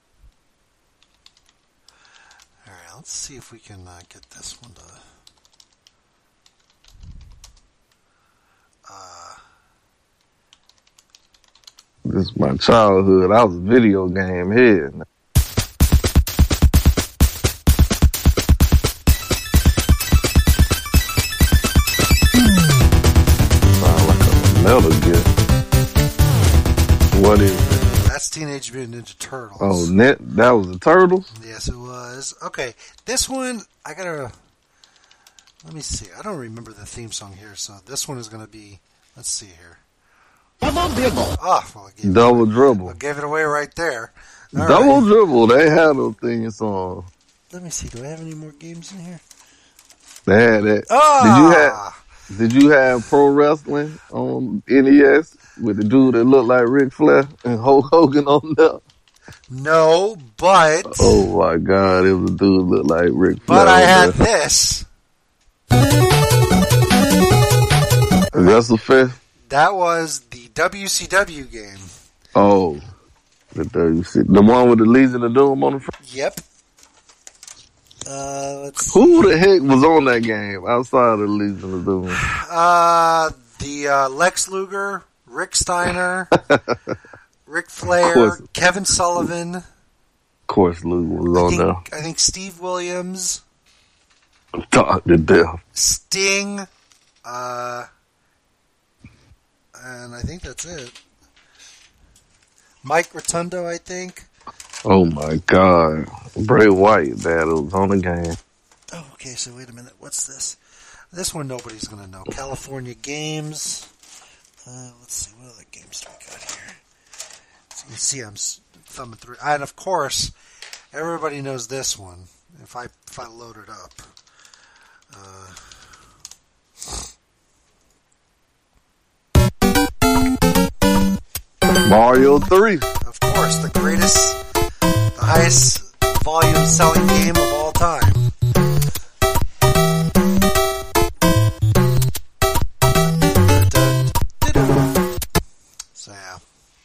All right, let's see if we can uh, get this one to. Uh, This is my childhood. I was a video game head. Sound like a Metal Gear. What is it? that's Teenage Mutant Ninja Turtles. Oh, net. That was the Turtles? Yes, it was. Okay, this one I gotta. Let me see. I don't remember the theme song here, so this one is gonna be. Let's see here. Double dribble. Oh, well, I gave Double it, dribble. I gave it away right there. All Double right. dribble. They had a theme song. Let me see. Do I have any more games in here? They had that. Ah! Did you have? Did you have pro wrestling on N E S with the dude that looked like Ric Flair and Hulk Hogan on there? No, but Oh my God! It was a dude that looked like Ric Flair. but I on had there. this. WrestleFest. That was the W C W game. Oh, the W C, the one with the Legion of Doom on the front. Yep. Uh, let's Who the heck was on that game outside of the Legion of Doom? Uh, the uh, Lex Luger, Rick Steiner, Ric Flair, course. Kevin Sullivan. Of course, Luke was I on think, there. I think Steve Williams, Doctor Death. Sting, uh, and I think that's it. Mike Rotundo, I think. Oh my God, Bray Wyatt battles on the game. Oh, okay. So wait a minute. What's this? This one nobody's gonna know. California Games. Uh, let's see. What other games do we got here? So you can see I'm s- thumbing through, and of course, everybody knows this one. If I if I load it up. Uh, Mario three. Of course, the greatest, the highest volume selling game of all time. So yeah.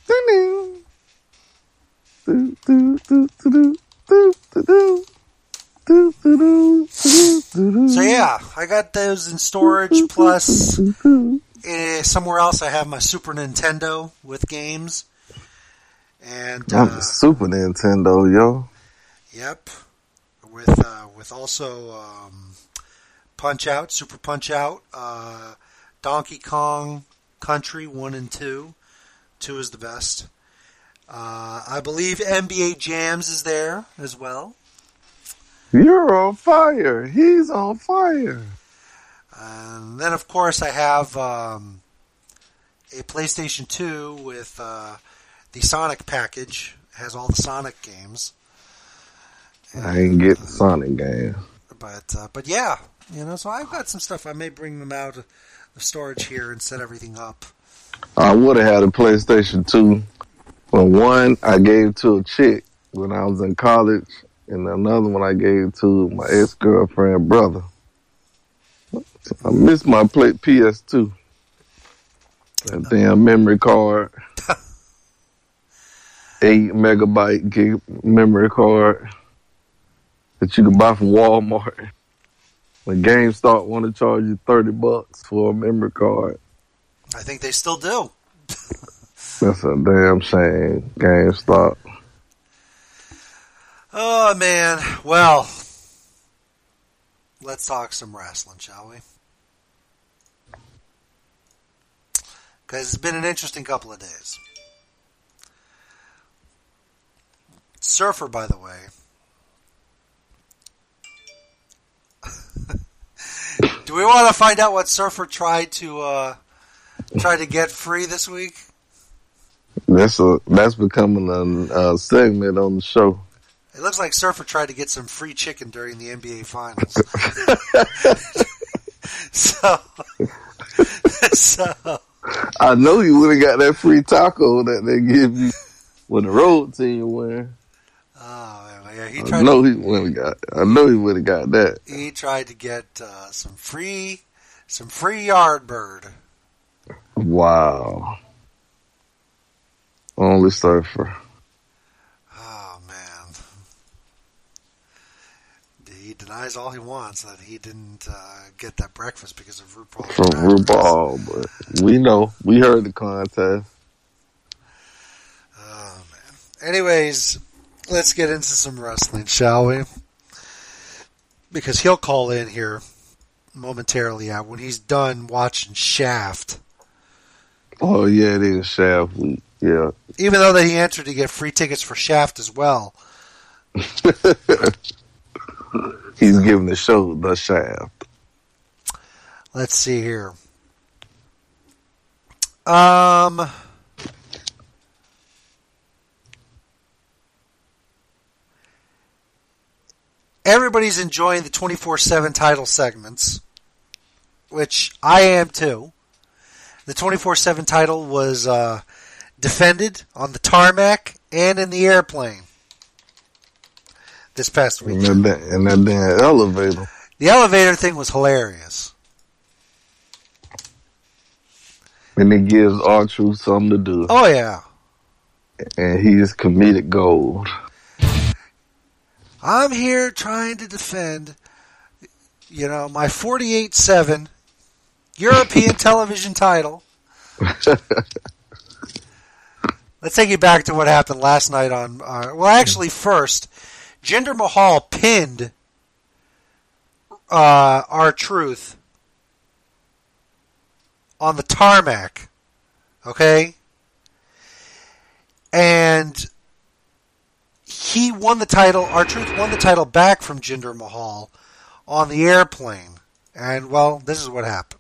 So yeah, I got those in storage. Plus, eh, somewhere else I have my Super Nintendo with games. And I'm uh, the Super Nintendo, yo. Yep, with uh, with also um, Punch Out, Super Punch Out, uh, Donkey Kong Country one and two. Two is the best. Uh, I believe N B A Jams is there as well. You're on fire. He's on fire. And then, of course, I have um, a PlayStation two with uh, the Sonic package. It has all the Sonic games. I ain't get the Sonic game. But uh, but yeah, you know, so I've got some stuff. I may bring them out of storage here and set everything up. I would have had a PlayStation two, but one I gave to a chick when I was in college, and another one I gave to my ex-girlfriend brother. So I missed my play P S two. That damn memory card. Eight megabyte gig memory card that you can buy from Walmart. When GameStop want to charge you thirty bucks for a memory card. I think they still do. That's a damn shame, GameStop. Oh, man. Well, let's talk some wrestling, shall we? Because it's been an interesting couple of days. Surfer, by the way. Do we want to find out what Surfer tried to uh, try to get free this week? That's a that's becoming a, a segment on the show. It looks like Surfer tried to get some free chicken during the N B A Finals. so, so I know you would have got that free taco that they give you when the road team win. Oh man, yeah, he I tried. know to, he would have got. I know he would have got that. He tried to get uh, some free, some free Yardbird. Wow. Only surfer. Oh man, he denies all he wants that he didn't uh, get that breakfast because of RuPaul. From RuPaul, but we know. We heard the contest. Oh man. Anyways, let's get into some wrestling, shall we? Because he'll call in here momentarily out when he's done watching Shaft. Oh yeah, it is Shaft week. Yeah. Even though that he entered to get free tickets for Shaft as well. He's giving the show the Shaft. Let's see here. Um, everybody's enjoying the twenty-four seven title segments, which I am too. The twenty-four seven title was uh, defended on the tarmac and in the airplane this past week. And that, and that damn elevator. The elevator thing was hilarious. And it gives R-Truth something to do. Oh, yeah. And he is comedic gold. I'm here trying to defend, you know, my forty-eight seven European television title. Let's take you back to what happened last night on, uh, well, actually first, Jinder Mahal pinned uh, R-Truth on the tarmac, okay? And he won the title, R-Truth won the title back from Jinder Mahal on the airplane. And, well, this is what happened.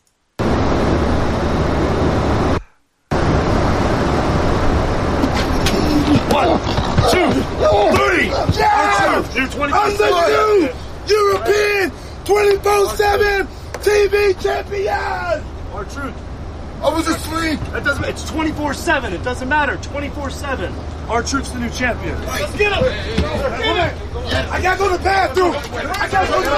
One, two, three! Yeah! I'm the new European twenty-four seven T V champion! R-Truth. I was asleep. That doesn't. It's twenty-four seven. It doesn't matter. twenty-four seven. R-Truth's the new champion. Let's get him. I gotta go to the bathroom. I gotta go to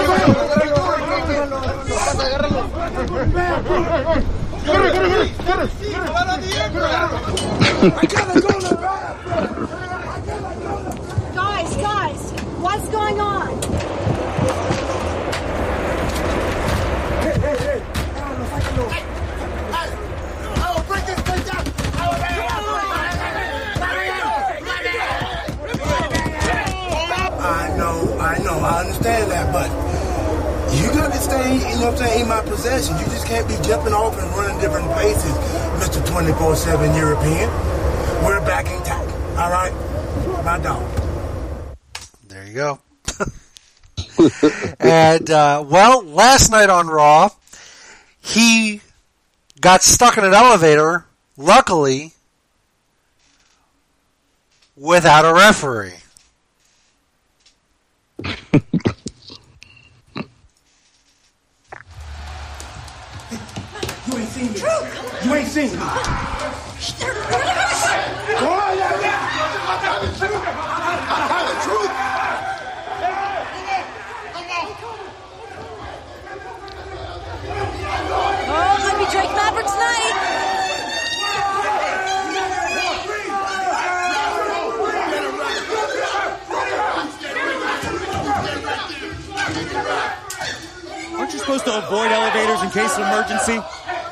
the bathroom. Get her, get her, get her, get her. I gotta go to the bathroom. Guys, guys, what's going on? Hey, hey, hey. I don't know if I can do it. I will break this place down. I will break it down. I know, I know, I understand that, but you got to stay, you know what I'm saying, in my possession. You just can't be jumping off and running different paces, Mister twenty-four seven European. We're back in town, all right? My dog. There you go. And, uh, well, last night on Raw, he got stuck in an elevator, luckily, without a referee. You ain't seen me. You ain't seen me. Go on, yeah, yeah. The truth. Oh, let me Drake Maverick tonight. Aren't you supposed to avoid elevators in case of emergency?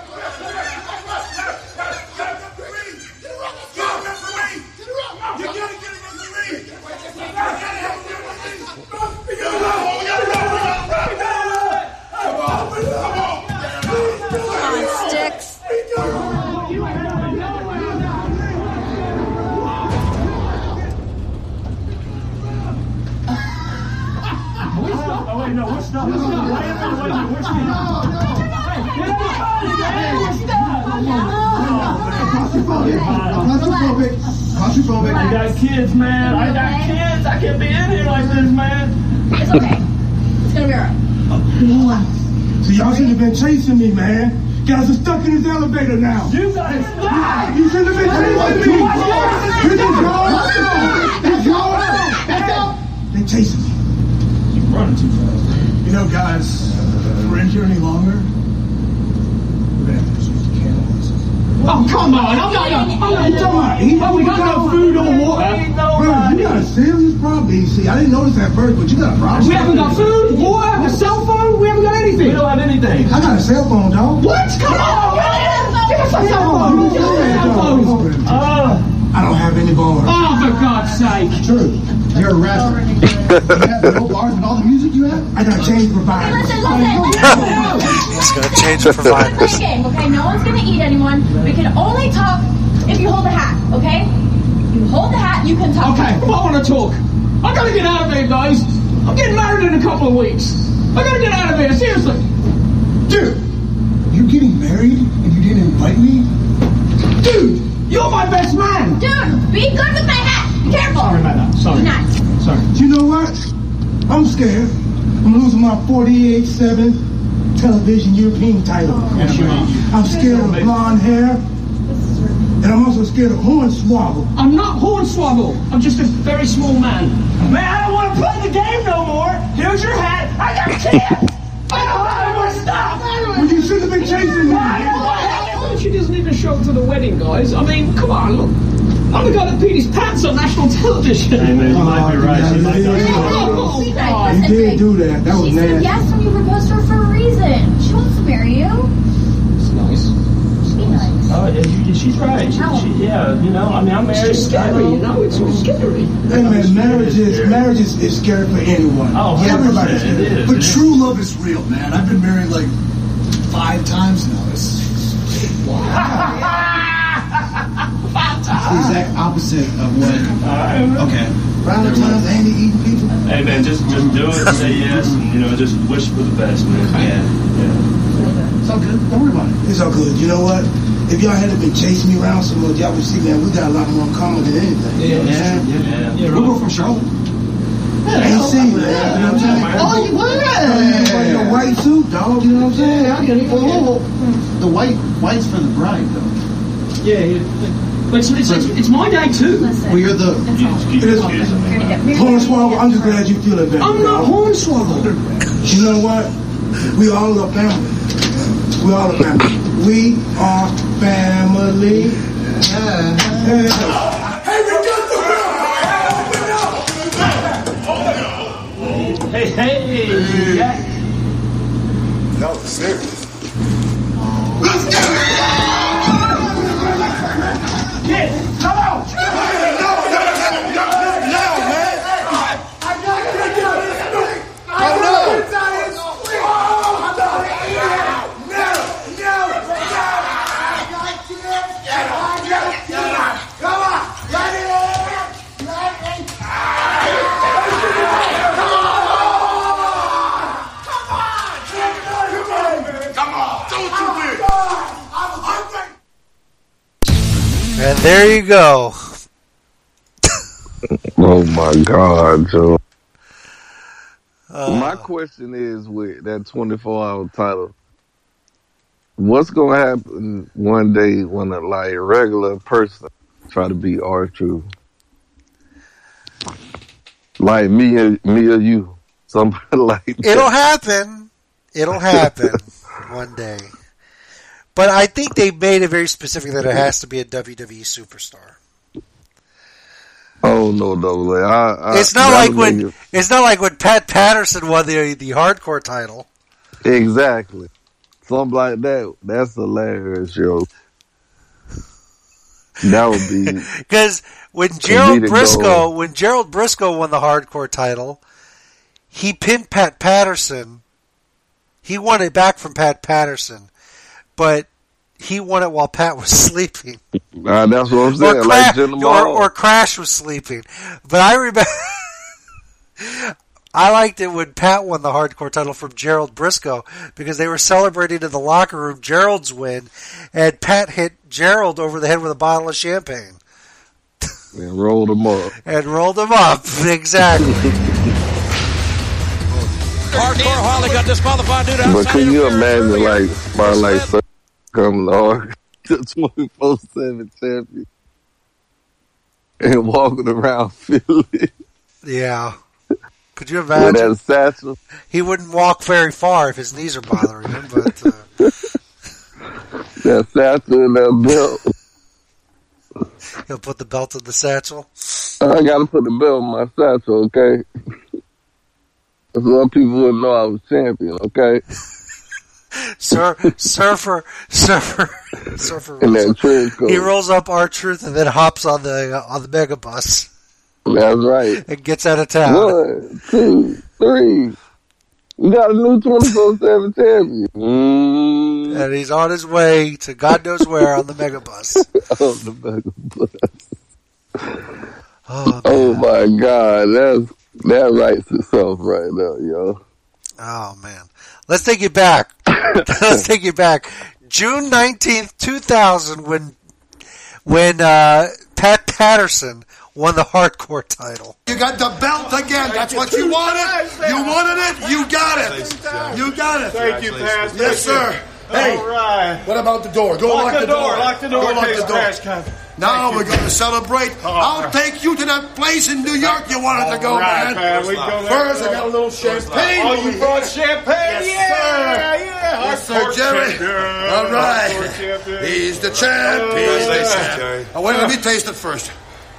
No, we're stuck. We're stuck. Wait a minute, wait a minute. We're stuck. Claustrophobic. I got kids, man. I got kids. I can't be in here like this, man. It's okay. It's gonna be alright. So y'all should have been chasing me, man. Guys are stuck in this elevator now. You guys lie. You shouldn't have been chasing me. This is yours. That's yours. That's yours. They chasing me. You're running too fast. You know, guys, if we're in here any longer, we're gonna have to use the cannons. Oh, come on. I'm not. I'm not. Come on. He, oh, we got no food or water. Bro, you got a serious problem. You see, I didn't notice at first, but you got a problem. We haven't got food, water, a cell phone. We haven't got anything. We don't have anything. I got a cell phone, dog. What? Come on. Give us a cell phone. Give us a cell phone. Uh, I don't have any bars. Oh, for God's sake. True. You're a rapper. You have no bars with all the music you have? I gotta change providers. Listen, listen, listen. He's gonna change the providers. Play a game, okay? No one's gonna eat anyone. We can only talk if you hold the hat, okay? You hold the hat, you can talk. Okay, I want to talk. I gotta get out of here, guys. I'm getting married in a couple of weeks. I gotta get out of here, seriously. Dude, you getting married and you didn't invite me? Dude, you're my best man. Dude, be good with my hat. Be careful. Sorry about that. Sorry. Be nice. Sorry. You know what? I'm scared. I'm losing my forty-eight seven television European title. Oh, I'm scared of blonde hair. And I'm also scared of Hornswoggle. I'm not Hornswoggle. I'm just a very small man. Man, I don't want to play the game no more. Here's your hat. I got kids. I don't have more stuff. Well, you shouldn't have been chasing me. She doesn't even show up to the wedding, guys. I mean, come on, look. I'm the guy that peed his pants on national television. Hey, man, you might be right. She might be Oh, be nice. You Listen, did do that. That was she said nasty. yes when you proposed to her for a reason. She wants to marry you. It's nice. Be nice. Oh, yeah, you- she's right. She, she, yeah, you know, I mean, I'm married. It's just scary, you know? It's so scary. Hey man, marriage is marriage is, is scary for anyone. Oh, everybody's it scared. is. But true love is real, man. I've been married like five times now. It's, it's the exact opposite of what. Okay. Valentine's ain't eating people. Hey, man, just just do it. Say yes, and you know, just wish for the best, man. Yeah, yeah. It's all good. Don't worry about it. It's all good. You know what? If y'all hadn't been chasing me around so much, y'all would see, man, we got a lot more in common than anything. Yeah, yeah, yeah. yeah. We were from Charlotte. Yeah, ain't seen you, man. You know what I'm saying? Oh, you were. Yeah. Your white suit, dog. You know what I'm saying? I get it. Oh, the white, white's for the bride, though. Yeah, yeah. But it's, it's, it's, it's my day, too. Listen. Well, you're the. It is. Hornswoggle, I'm just glad you feel it better. I'm not Hornswoggle. You know what? We all are family. We all are family. We are family. Yeah. Yeah. Hey, we got the Hey, hey, Jack. That was serious. Let's get it! Kid, come on! No, no, no, no, no, man! I got to get this. Oh, no! Come on! Let it in! Let it Come on, don't you win. I'm hungry! And there you go. Oh my God, Joe. Uh, My question is with that twenty-four hour title, what's going to happen one day when a like regular person try to beat R-Truth? Like me or, me or you. Somebody like that. It'll happen. It'll happen one day. But I think they made it very specific that it has to be a W W E superstar. Oh no, no, like, I, I, It's not like when it. it's not like when Pat Patterson won the the hardcore title. Exactly. Something like that. That's hilarious, yo. That would be Because when Gerald comedic Briscoe gold. when Gerald Briscoe won the hardcore title, he pinned Pat Patterson. He won it back from Pat Patterson, but he won it while Pat was sleeping. Uh, that's what I'm saying. Or, like Cra- Jinder or, Mahal. or Crash was sleeping. But I remember, I liked it when Pat won the hardcore title from Gerald Briscoe because they were celebrating in the locker room Gerald's win, and Pat hit Gerald over the head with a bottle of champagne. And rolled him up. And rolled him up. Exactly. Hardcore Holly got disqualified due to But can you imagine, like, by like become Lord, the twenty-four seven champion, and walking around Philly. Yeah. Could you With imagine? that satchel. He wouldn't walk very far if his knees are bothering him, but uh, that satchel and that belt. he'll put the belt in the satchel. I gotta put the belt in my satchel, okay? So people wouldn't know I was champion, okay? Sir, surfer, surfer, surfer. In rolls that up- trench coat. He rolls up R-Truth and then hops on the uh, on the mega bus That's right. and gets out of town. One, two, three. We got a new twenty-four seven champion. Mm. And he's on his way to God knows where on the mega bus. On the mega bus. Oh, Oh my God, that's that writes itself right now, yo. Oh man. Let's take you back. Let's take you back. June nineteenth, two thousand, when when uh, Pat Patterson won the hardcore title. You got the belt again. That's what you wanted. You wanted it. You got it. You got it. Thank you, Pat. Yes, sir. Hey, All right. what about the door? Go Lock lock, the the door, door. lock the door, Go lock please, the door. Cash Cab. Now Thank we're you. going to celebrate. I'll right. take you to that place in New York you wanted to go, All right, man. man, we go there. First, I got a little champagne. Oh, you brought champagne? Yes, yeah, sir. yeah. Yes, sir, Hardcore Jerry. champion. All right. Hardcore champion. He's the champ. He's the champ. Jerry. Oh, wait, let me taste it first.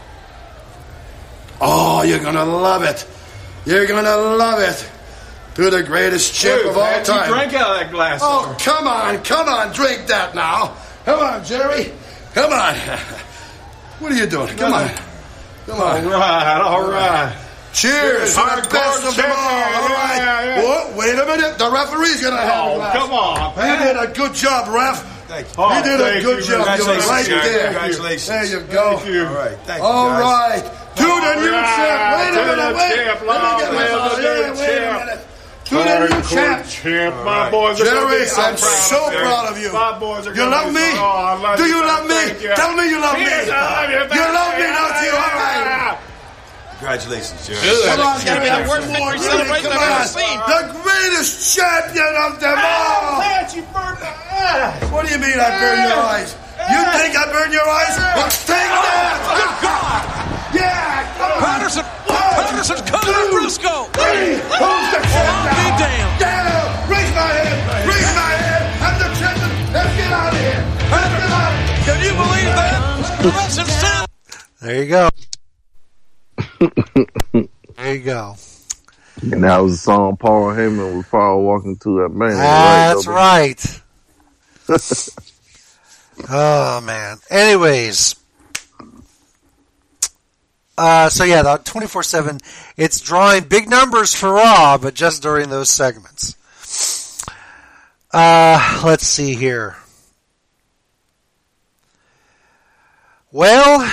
Oh, you're going to love it. You're going to love it. To the greatest chip Dude, of all man, time. You drank out of that glass. Oh, come on, come on, drink that now. Come on, Jerry. Come on. What are you doing? Come on. Come on. All right, all right. Cheers to the Hardcore best of them all. champion. All right. Yeah, yeah. Whoa, wait a minute. The referee's going to have Oh, a glass. come on, You Pat. did a good job, ref. Thank you. Oh, you did a thank good you, job. You were Congratulations, right Jerry. there. Congratulations. There you go. Thank you. All right. Thank you, All guys. right. To the new right. champ. Wait a To the minute. Wait. champ. Let me Long get my live the yeah, new Wait a champ. minute. To the new Hardcore champ. champ. My boys are gonna Jerry, be so I'm proud so of you. proud of you. My boys are You gonna love be me? so- Oh, I love Do you, you man. love me? Thank you. Tell me you love me. Yes, I love you. You love me, don't you? All right. Congratulations, Jerry. Come on, give me that one more. Celebrate Come the on. scene. The greatest champion of them all. Pat, you burned my eyes. What do you mean I burn your eyes? You think I burn your eyes? Well, take that. Good God. Yeah, come on. Patterson. One, Patterson's coming two, to Briscoe. three. Who's the champ I'll now? be damned. Down. Raise my hand. Raise my hand. I'm the champion. Let's get out of here. Let's get out of here. Can you believe that? That's insane. There you go. There you go. And that was the song Paul Heyman was probably walking to that man. That's right. right. Oh man. Anyways. Uh, so yeah, the twenty-four seven, it's drawing big numbers for Raw, but just during those segments. Uh, let's see here. Well,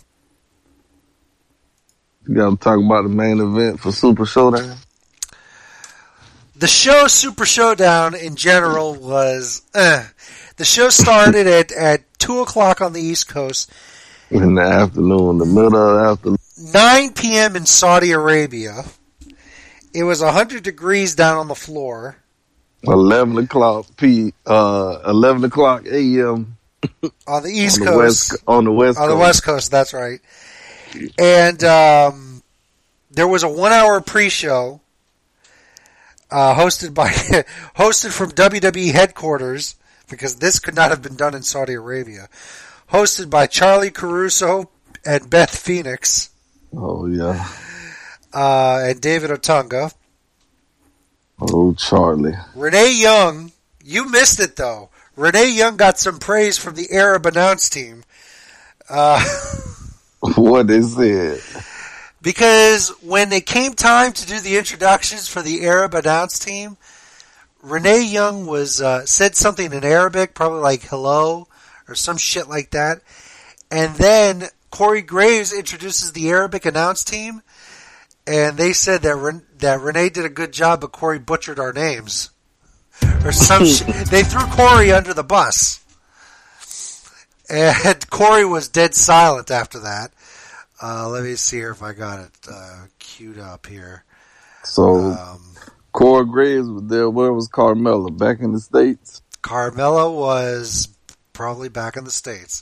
You got to talk about the main event for Super Showdown. the show Super Showdown in general was, uh, the show started at, at two o'clock on the East Coast, In the afternoon, the middle of the afternoon. nine p.m. in Saudi Arabia. It was one hundred degrees down on the floor. eleven o'clock P, uh, eleven o'clock A M On the East on the Coast. West, on the West on Coast. the West Coast, that's right. And um, there was a one-hour pre-show uh, hosted by hosted from W W E headquarters, because this could not have been done in Saudi Arabia. Hosted by Charlie Caruso and Beth Phoenix Oh, yeah. uh, and David Otunga. Oh, Charlie. Renee Young, you missed it though. Renee Young got some praise from the Arab announce team. Uh, What they said. because when it came time to do the introductions for the Arab announce team, Renee Young was uh, said something in Arabic, probably like hello or some shit like that. And then Corey Graves introduces the Arabic announce team, and they said that Ren- that Renee did a good job, but Corey butchered our names. Or some shit. They threw Corey under the bus. And Corey was dead silent after that. Uh, let me see here if I got it uh, queued up here. So, Um, Corey Graves was there. Where was Carmella? Back in the States? Carmelo was probably back in the States.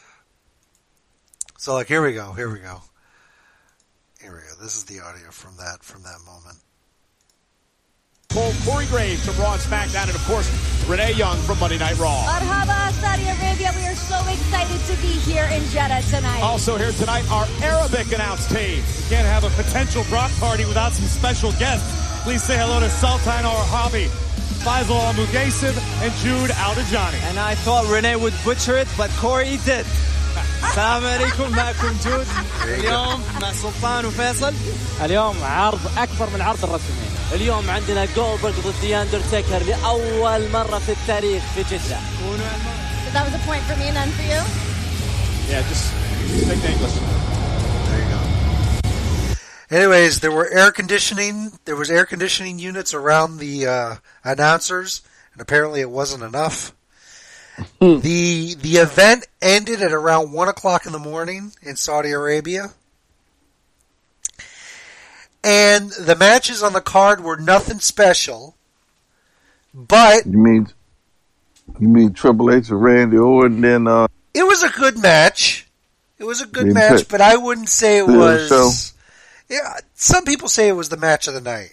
So, like, here we go. Here we go. Here we go. This is the audio from that from that moment. Corey Graves from Raw and SmackDown, and of course, Renee Young from Monday Night Raw. Marhaba, Saudi Arabia. We are so excited to be here in Jeddah tonight. Also here tonight, our Arabic announce team. We can't have a potential Brock party without some special guests. Please say hello to Sultan Al-Habi, Faisal Al-Mugaisib, and Jude Al-Dajani. And I thought Renee would butcher it, but Corey did. السلام عليكم معكم جود اليوم مع سلطان وفيصل. اليوم عرض أكبر من العرض الرسمي. اليوم عندنا جولدبرغ ضد The Undertaker لأول مرة في التاريخ في جدة. So that was a point for me and none for you? Yeah, just speak English. There you go. Anyways, there were air conditioning. There was air conditioning units around the uh, announcers, and apparently it wasn't enough. The the event ended at around one o'clock in the morning in Saudi Arabia. And the matches on the card were nothing special. But You mean you mean Triple H and Randy Orton then uh it was a good match. It was a good Didn't match, pick- but I wouldn't say it Still was show. Yeah, some people say it was the match of the night.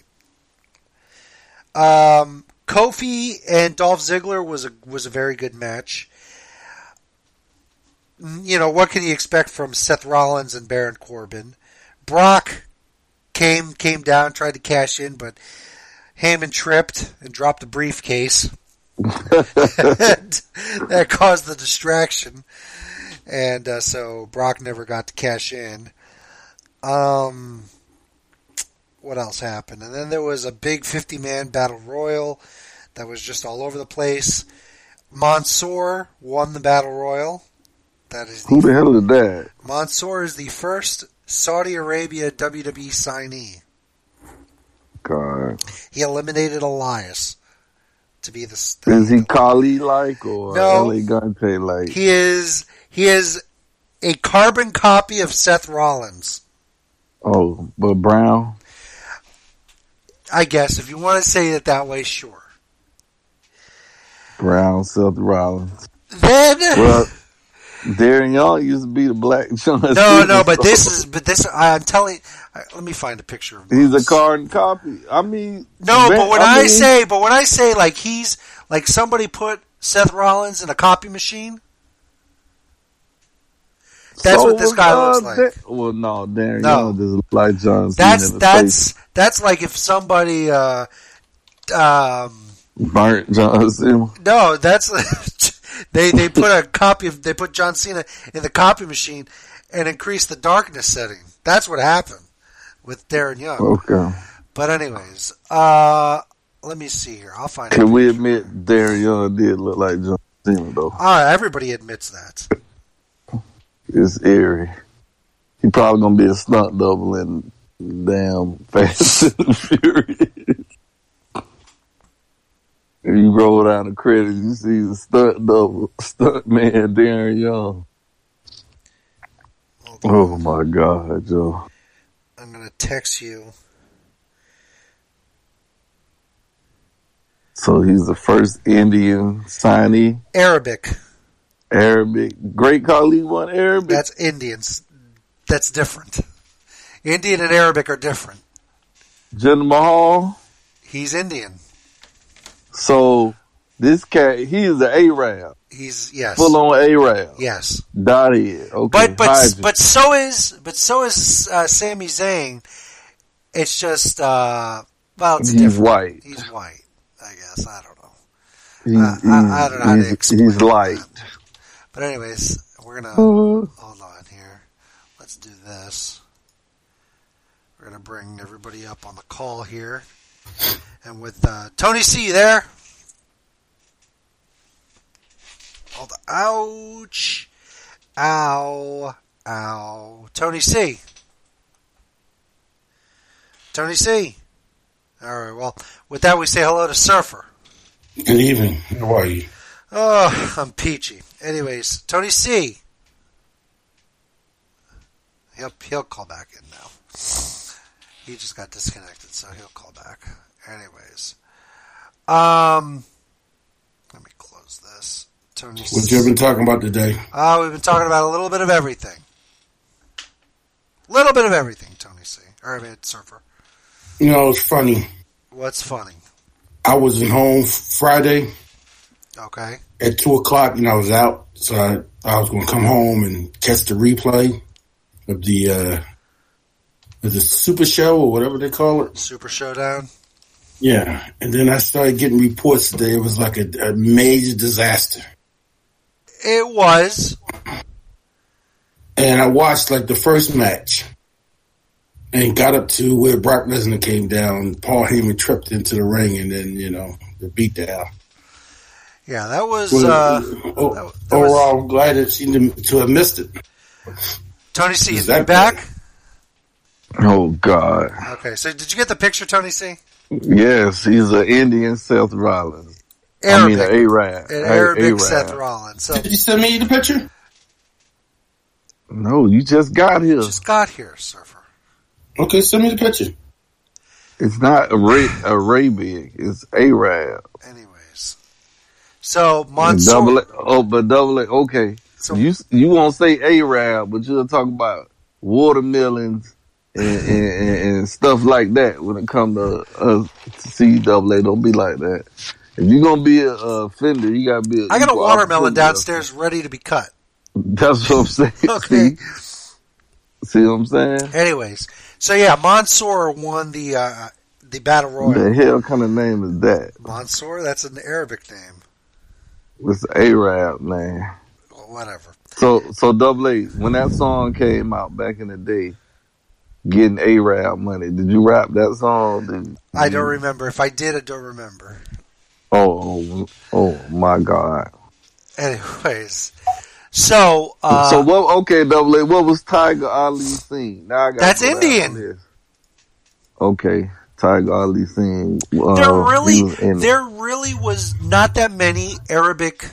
Um Kofi and Dolph Ziggler was a was a very good match. You know, what can you expect from Seth Rollins and Baron Corbin? Brock came came down, tried to cash in, but Heyman tripped and dropped the briefcase. And that caused the distraction. And uh, so Brock never got to cash in. Um, what else happened? And then there was a big fifty-man battle royal that was just all over the place. Mansoor won the battle royal. That is the Who the hell is that? Mansoor is the first Saudi Arabia W W E signee. God. He eliminated Elias to be the. Is he Kali like or No. L A Gante like? He is he is a carbon copy of Seth Rollins. Oh, but Brown? I guess if you want to say it that way, sure. Brown, Seth Rollins. Then Well, Darren Young used to be the Black John no, Cena, no, but so this is but this I'm telling. Let me find a picture of. he's a carbon copy. I mean, No, Ben- but when I, mean, say, but when I say like he's like somebody put Seth Rollins in a copy machine, that's so what this was, guy uh, looks like. Da- well, no, Darren No. Young doesn't look like John Cena That's in the that's face. that's like if somebody. Uh, um, Burnt John Cena. no, that's they they put a copy of they put John Cena in the copy machine and increased the darkness setting. That's what happened with Darren Young. Okay. But anyways, uh, let me see here. I'll find it. Can we admit Darren Young did look like John Cena though? All right, everybody admits that. It's eerie. He probably gonna be a stunt double in damn Fast and Furious. If you roll down the credits, you see the stunt double, stunt man Darren Young. Oh my God, Joe! I'm gonna text you. So he's the first Indian signee, Arabic. Arabic. Great Khali won Arabic. That's Indians. That's different. Indian and Arabic are different. Jinder Mahal. He's Indian. So this cat, he's an Arab. He's yes, Full on Arab. yes. Dottie. Okay. But but Hydra. but so is but so is uh, Sami Zayn. It's just uh, well, it's He's different. white. He's white. I guess I don't know. He's, Uh, I, I don't know how he's, to explain he's light. that. But anyways, we're gonna Uh. hold on here. Let's do this. We're gonna bring everybody up on the call here, and with uh, Tony C. You there? Hold on. Ouch! Ow! Ow! Tony C. Tony C. All right. Well, with that, we say hello to Surfer. Good evening. How are you? Oh, I'm peachy. Anyways, Tony C. He'll he'll call back in now. He just got disconnected, so he'll call back. Anyways, um, let me close knows this. Tony. What you been talking about today? Uh, we've been talking about a little bit of everything. Little bit of everything, Tony C. Or I mean, Surfer. You know, it's funny. What's funny? I was at home Friday. Okay. At two o'clock, and I was out, so I, I was going to come home and catch the replay of the uh, of the Super Show or whatever they call it. Super Showdown. Yeah, and then I started getting reports today. It was like a, a major disaster. It was. And I watched like the first match and got up to where Brock Lesnar came down. Paul Heyman tripped into the ring, and then, you know, the beatdown. Yeah, that was. Well, Uh, oh, that, that overall, was, I'm glad that she didn't, to have missed it. Tony C, is, is he that back? Oh, God. Okay, so did you get the picture, Tony C? Yes, he's an Indian Seth Rollins. Arabic. I mean, an Arab. An Arabic Arab. Seth Rollins. So, did you send me the picture? No, you just got here. Just got here, Surfer. Okay, send me the picture. It's not Ara- Arabic. It's Arab. Anyways. So, Mansoor. Double it, oh, but double it. Okay. So, you you won't say Arab, but you'll talk about watermelons and, and, and stuff like that when it comes to uh, C double A. Don't be like that. If you're going to be a, a offender, you got to be a I got a watermelon downstairs ready to be cut. That's what I'm saying. Okay. See? See what I'm saying? Anyways. So, yeah, Mansoor won the uh, the Battle Royal. The hell kind of name is that? Mansoor? That's an Arabic name. It's Arab, man. Well, whatever. So, so Double A, when that song came out back in the day, Getting Arab Money, did you rap that song? Did, I don't remember. If I did, I don't remember. Oh, oh, oh my God. Anyways. So, uh, so what, okay, Double A, what was Tiger Ali Singh? Now I got that's Indian. Okay, Tiger Ali Singh. Uh, there really, there really was not that many Arabic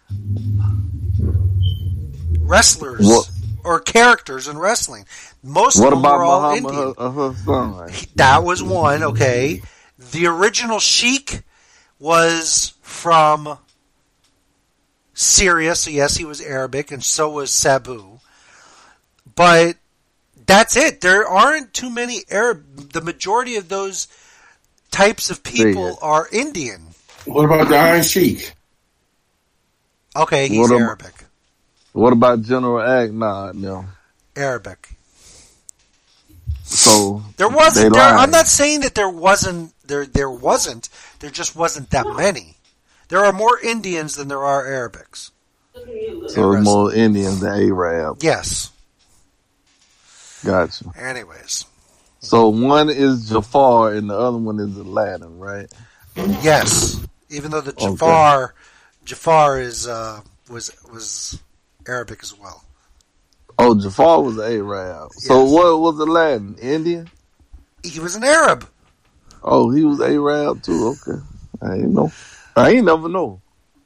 wrestlers what? or characters in wrestling. Most what of them about were all Muhammad Indian. Hassan? That was one, okay. The original Sheik was from Syria, so yes, he was Arabic, and so was Sabu. But that's it. There aren't too many Arab. The majority of those types of people are Indian. What about the Iron Sheik? Okay, he's what Arabic. About, what about General Agnon? No, Arabic. So there wasn't. There, I'm not saying that there wasn't. There, there wasn't. There just wasn't that many. There are more Indians than there are Arabics. So it's more Indians than Arab. Yes. Gotcha. Anyways. So one is Jafar and the other one is Aladdin, right? Yes. Even though the Jafar, okay. Jafar is uh, was was Arabic as well. Oh, Jafar was Arab. Yes. So what was Aladdin? Indian? He was an Arab. Oh, he was Arab too. Okay, I ain't know. I ain't never know.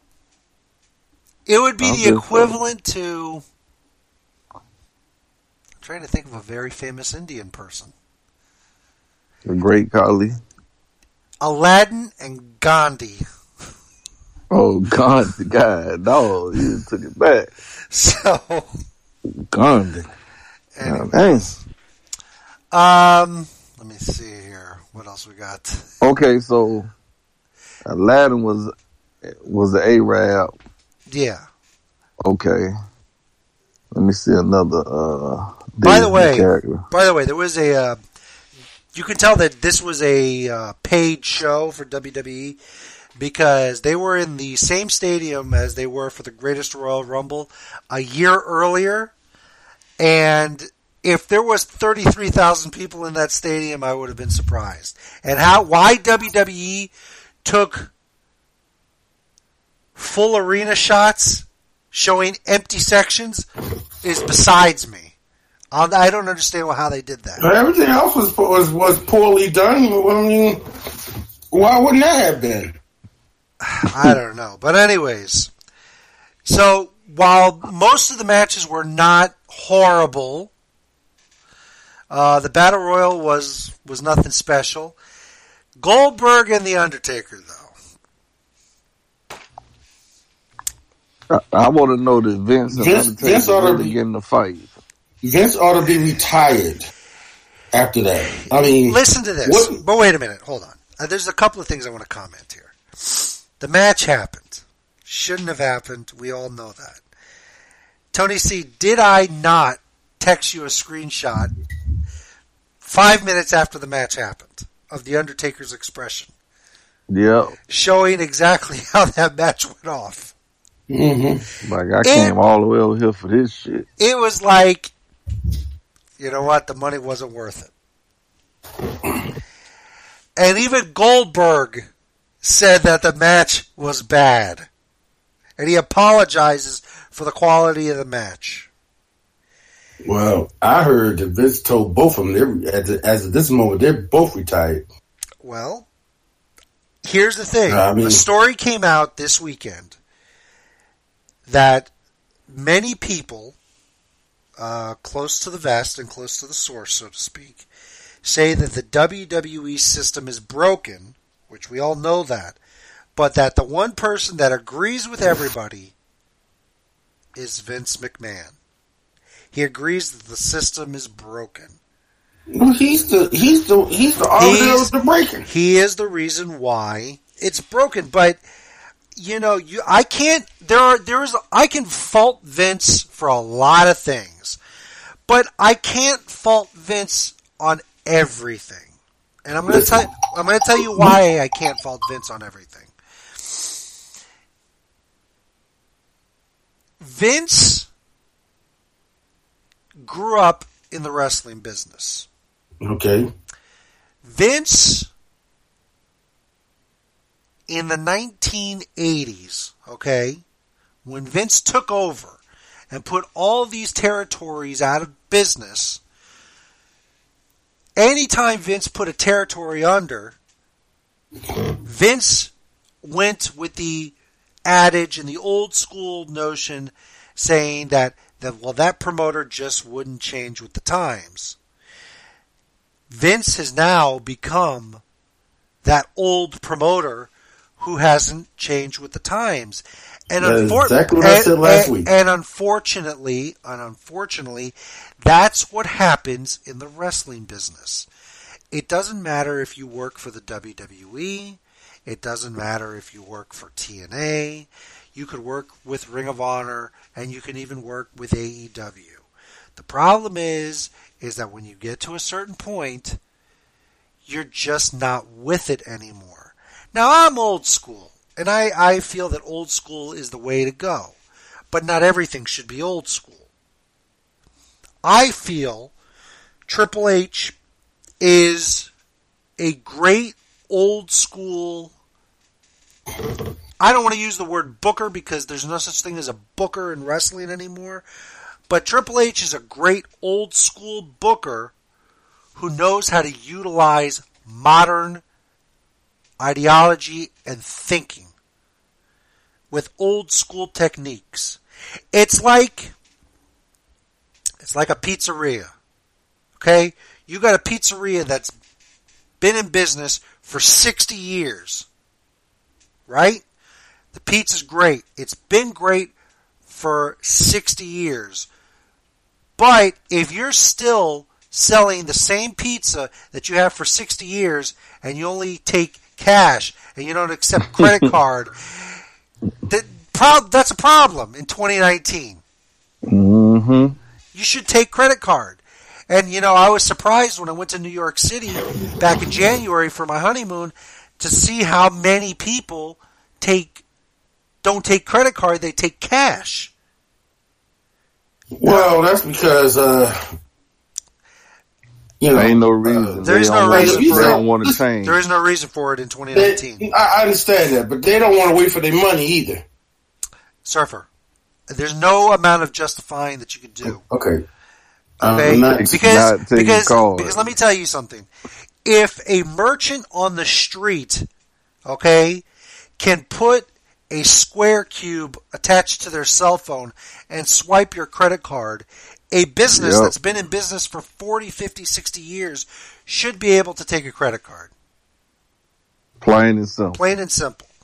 It would be the equivalent to. I'm trying to think of a very famous Indian person. The Great Kali. Aladdin and Gandhi. Oh, Gandhi, God, no, you took it back. So. Gandhi. Anyways. Um, let me see here. What else we got? Okay, so Aladdin was was the Arab. Yeah. Okay. Let me see another. Uh, by the way, character. by the way, there was a. Uh, you can tell that this was a uh, paid show for W W E because they were in the same stadium as they were for the Greatest Royal Rumble a year earlier, and if there was thirty-three thousand people in that stadium, I would have been surprised. And how why W W E took full arena shots showing empty sections is besides me. I don't understand how they did that. But everything else was was was poorly done. I mean, why wouldn't that have been? I don't know. But anyways, so while most of the matches were not horrible, uh, the Battle Royal was was nothing special. Goldberg and The Undertaker, though. I, I want to know that Vince and Vince, Undertaker Vince ought to really be, get in the fight. Vince ought to be retired after that. I mean, listen to this. What, but wait a minute. Hold on. Uh, there's a couple of things I want to comment here. The match happened. Shouldn't have happened. We all know that. Tony C, did I not text you a screenshot five minutes after the match happened of The Undertaker's expression? Yeah. Showing exactly how that match went off. Mm-hmm. Like, I it, came all the way over here for this shit. It was like, you know what? The money wasn't worth it. And even Goldberg said that the match was bad. And he apologizes for the quality of the match. Well, I heard that Vince told both of them, they're, as, as of this moment, they're both retired. Well, here's the thing. Uh, I mean, a story came out this weekend that many people uh, close to the vest and close to the source, so to speak, say that the W W E system is broken, which we all know that, but that the one person that agrees with everybody is Vince McMahon. He agrees that the system is broken. Well, he's the he's the he's the author of the breaking. He is the reason why it's broken. But you know, you I can't. There are there is I can fault Vince for a lot of things, but I can't fault Vince on everything. And I'm going to tell I'm going to tell you why I can't fault Vince on everything. Vince grew up in the wrestling business. Okay. Vince, in the nineteen eighties, okay, when Vince took over and put all these territories out of business, anytime Vince put a territory under, Vince went with the adage and the old school notion saying that, that, well, that promoter just wouldn't change with the times. Vince has now become that old promoter who hasn't changed with the times. And, unfor- exactly what I said last and, week. and unfortunately, and unfortunately, that's what happens in the wrestling business. It doesn't matter if you work for the W W E. It doesn't matter if you work for T N A. You could work with Ring of Honor, and you can even work with A E W. The problem is, is that when you get to a certain point, you're just not with it anymore. Now, I'm old school, and I, I feel that old school is the way to go. But not everything should be old school. I feel Triple H is a great old school... I don't want to use the word booker because there's no such thing as a booker in wrestling anymore. But Triple H is a great old school booker who knows how to utilize modern ideology and thinking with old school techniques. It's like it's like a pizzeria. Okay? You got a pizzeria that's been in business for sixty years. Right? The pizza's great. It's been great for sixty years. But if you're still selling the same pizza that you have for sixty years and you only take cash and you don't accept credit card, that, pro- that's a problem in twenty nineteen. Mm-hmm. You should take credit card. And, you know, I was surprised when I went to New York City back in January for my honeymoon to see how many people take don't take credit card, they take cash. Well, that's because uh, you know, ain't no reason. Uh, there's they no reason want, for they it. don't want to change. There is no reason for it in twenty nineteen. They, I understand that, but they don't want to wait for their money either. Surfer, there's no amount of justifying that you could do. Okay. Okay, um, not, because not because, call because let me tell you something. If a merchant on the street, okay, can put a square cube attached to their cell phone and swipe your credit card, a business yep. that's been in business for forty, fifty, sixty years should be able to take a credit card. Plain and simple. Plain and simple.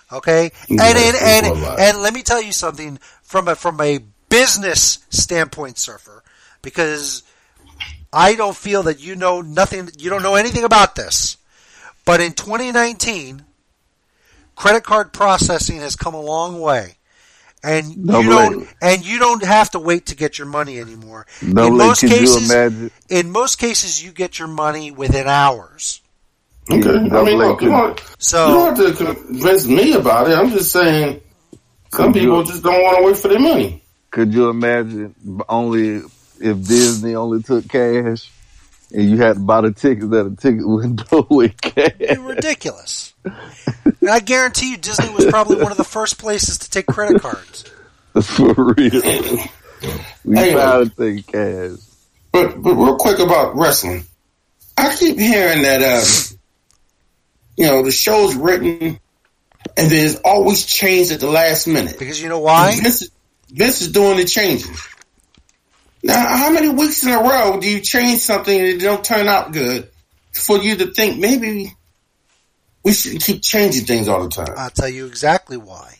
Okay, and and and, and let me tell you something from a from a business standpoint, Surfer, because I don't feel that you know nothing. You don't know anything about this, but in twenty nineteen, credit card processing has come a long way, and Double you don't A. and you don't have to wait to get your money anymore. Double in A, most could you cases, imagine? in most cases, you get your money within hours. Okay, I mean, look, you don't, So you don't have to convince me about it. I'm just saying some Could people you- just don't want to wait for their money. Could you imagine only if Disney only took cash and you had to buy the tickets that a ticket window with cash? It'd be ridiculous. And I guarantee you Disney was probably one of the first places to take credit cards. For real. We Hey, found to take cash. But but real quick about wrestling, I keep hearing that uh, you know the show's written and then it's always changed at the last minute. Because you know why? Vince, Vince is doing the changes. Now, how many weeks in a row do you change something and it don't turn out good for you to think maybe we shouldn't keep changing things all the time? I'll tell you exactly why.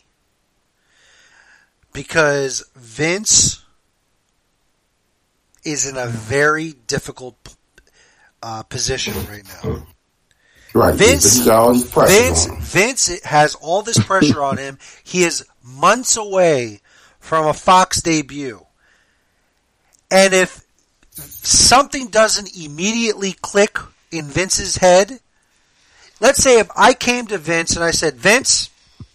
Because Vince is in a very difficult uh, position right now. Right. Vince, He's got all this pressure Vince, on him. Vince has all this pressure on him. He is months away from a Fox debut. And if something doesn't immediately click in Vince's head, let's say if I came to Vince and I said, Vince,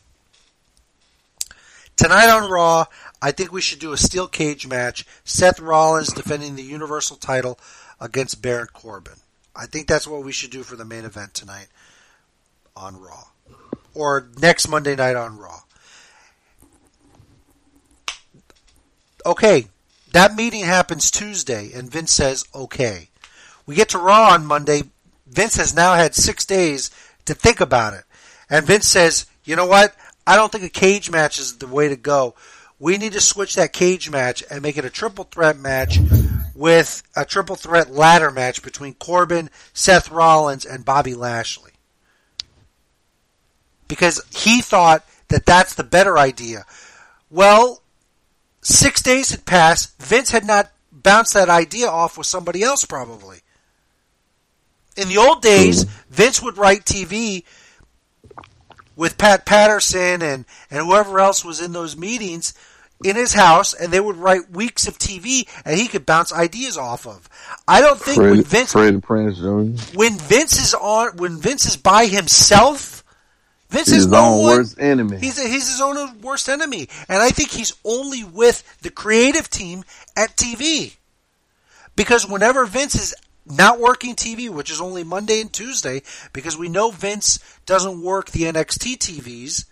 tonight on Raw, I think we should do a steel cage match. Seth Rollins defending the Universal title against Baron Corbin. I think that's what we should do for the main event tonight on Raw. Or next Monday night on Raw. Okay, that meeting happens Tuesday, and Vince says, okay. We get to Raw on Monday. Vince has now had six days to think about it. And Vince says, you know what? I don't think a cage match is the way to go. We need to switch that cage match and make it a triple threat match with a triple threat ladder match between Corbin, Seth Rollins, and Bobby Lashley. Because he thought that that's the better idea. Well, six days had passed. Vince had not bounced that idea off with somebody else probably. In the old days, Vince would write T V with Pat Patterson and, and whoever else was in those meetings in his house, and they would write weeks of T V, and he could bounce ideas off of. I don't think Fred, when Vince Fred Prinze Junior when Vince is on when Vince is by himself, Vince His is no own one, worst enemy. He's a, he's his own worst enemy, and I think he's only with the creative team at T V. Because whenever Vince is not working T V, which is only Monday and Tuesday, because we know Vince doesn't work the N X T T Vs.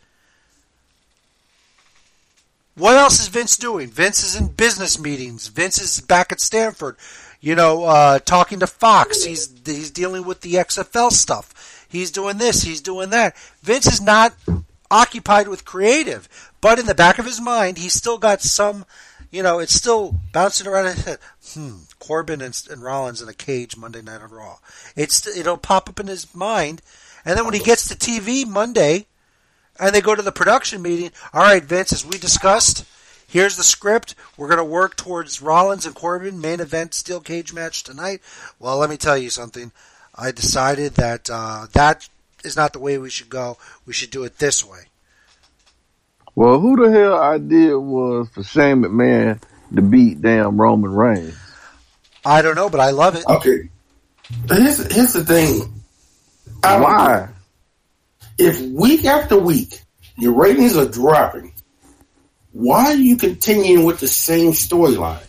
What else is Vince doing? Vince is in business meetings. Vince is back at Stanford, you know, uh, talking to Fox. He's he's dealing with the X F L stuff. He's doing this. He's doing that. Vince is not occupied with creative, but in the back of his mind, he's still got some, you know, it's still bouncing around his head. Hmm, Corbin and, and Rollins in a cage Monday Night on Raw. It's it'll pop up in his mind, and then when he gets to T V Monday, and they go to the production meeting, all right, Vince, as we discussed, here's the script. We're going to work towards Rollins and Corbin main event steel cage match tonight. Well, let me tell you something. I decided that uh, that is not the way we should go. We should do it this way. Well, who the hell idea was for Shane McMahon to beat damn Roman Reigns? I don't know, but I love it. Okay. Here's, here's the thing. I don't- Why? If week after week your ratings are dropping, why are you continuing with the same storyline?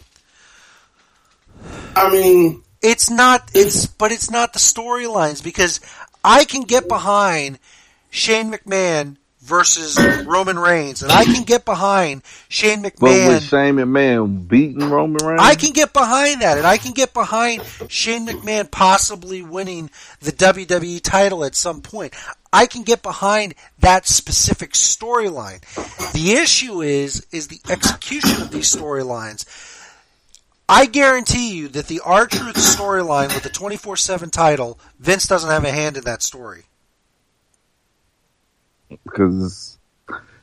I mean, it's not. It's but it's not the storylines, because I can get behind Shane McMahon versus Roman Reigns, and I can get behind Shane But McMahon. with Shane McMahon beating Roman Reigns? I can get behind that, and I can get behind Shane McMahon possibly winning the W W E title at some point. I can get behind that specific storyline. The issue is, is the execution of these storylines. I guarantee you that the R-Truth storyline with the twenty-four seven title, Vince doesn't have a hand in that story. Because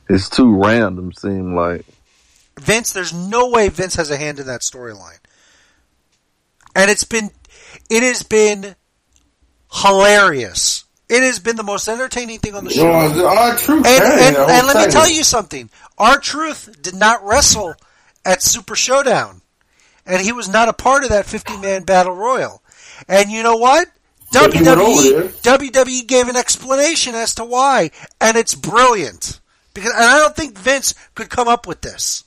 It's too random, seem like. Vince, there's no way Vince has a hand in that storyline. And it's been, it has been hilarious. It has been the most entertaining thing on the show. No, R-Truth, and, and, and, and let me tell you something. R-Truth did not wrestle at Super Showdown. And he was not a part of that fifty-man Battle Royal. And you know what? W W E, W W E gave an explanation as to why. And it's brilliant. Because, and I don't think Vince could come up with this.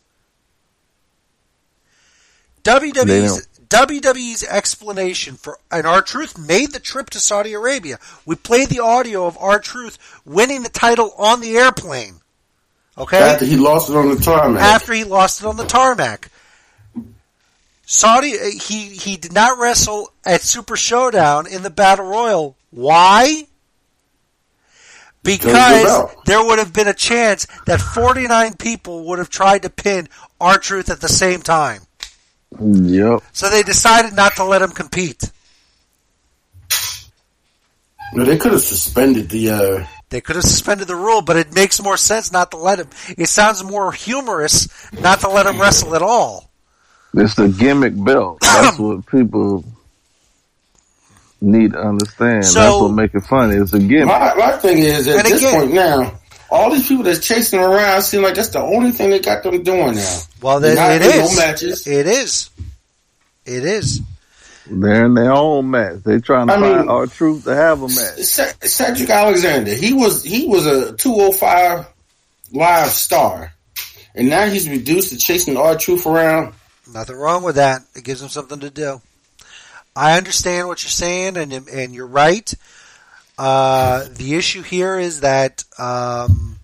W W E's, W W E's explanation for, and R-Truth made the trip to Saudi Arabia. We played the audio of R-Truth winning the title on the airplane. Okay? After he lost it on the tarmac. After he lost it on the tarmac. Saudi, he, he did not wrestle at Super Showdown in the Battle Royal. Why? Because there would have been a chance that forty-nine people would have tried to pin R-Truth at the same time. Yep. So they decided not to let him compete. No, they could have suspended the. Uh... They could have suspended the rule, but it makes more sense not to let him. It sounds more humorous not to let him wrestle at all. It's the gimmick belt. That's what people need to understand. So, that's what makes it funny. It's a gimmick. My, my thing is, at this again, point now, all these people that's chasing around seem like that's the only thing they got them doing now. Well, they, it is. No matches. It is. It is. They're in their own match. They're trying to I find mean, R-Truth to have a match. C- Cedric Alexander, he was he was a two oh five live star, and now he's reduced to chasing R-Truth around. Nothing wrong with that. It gives him something to do. I understand what you're saying, and and you're right. Uh, the issue here is that um,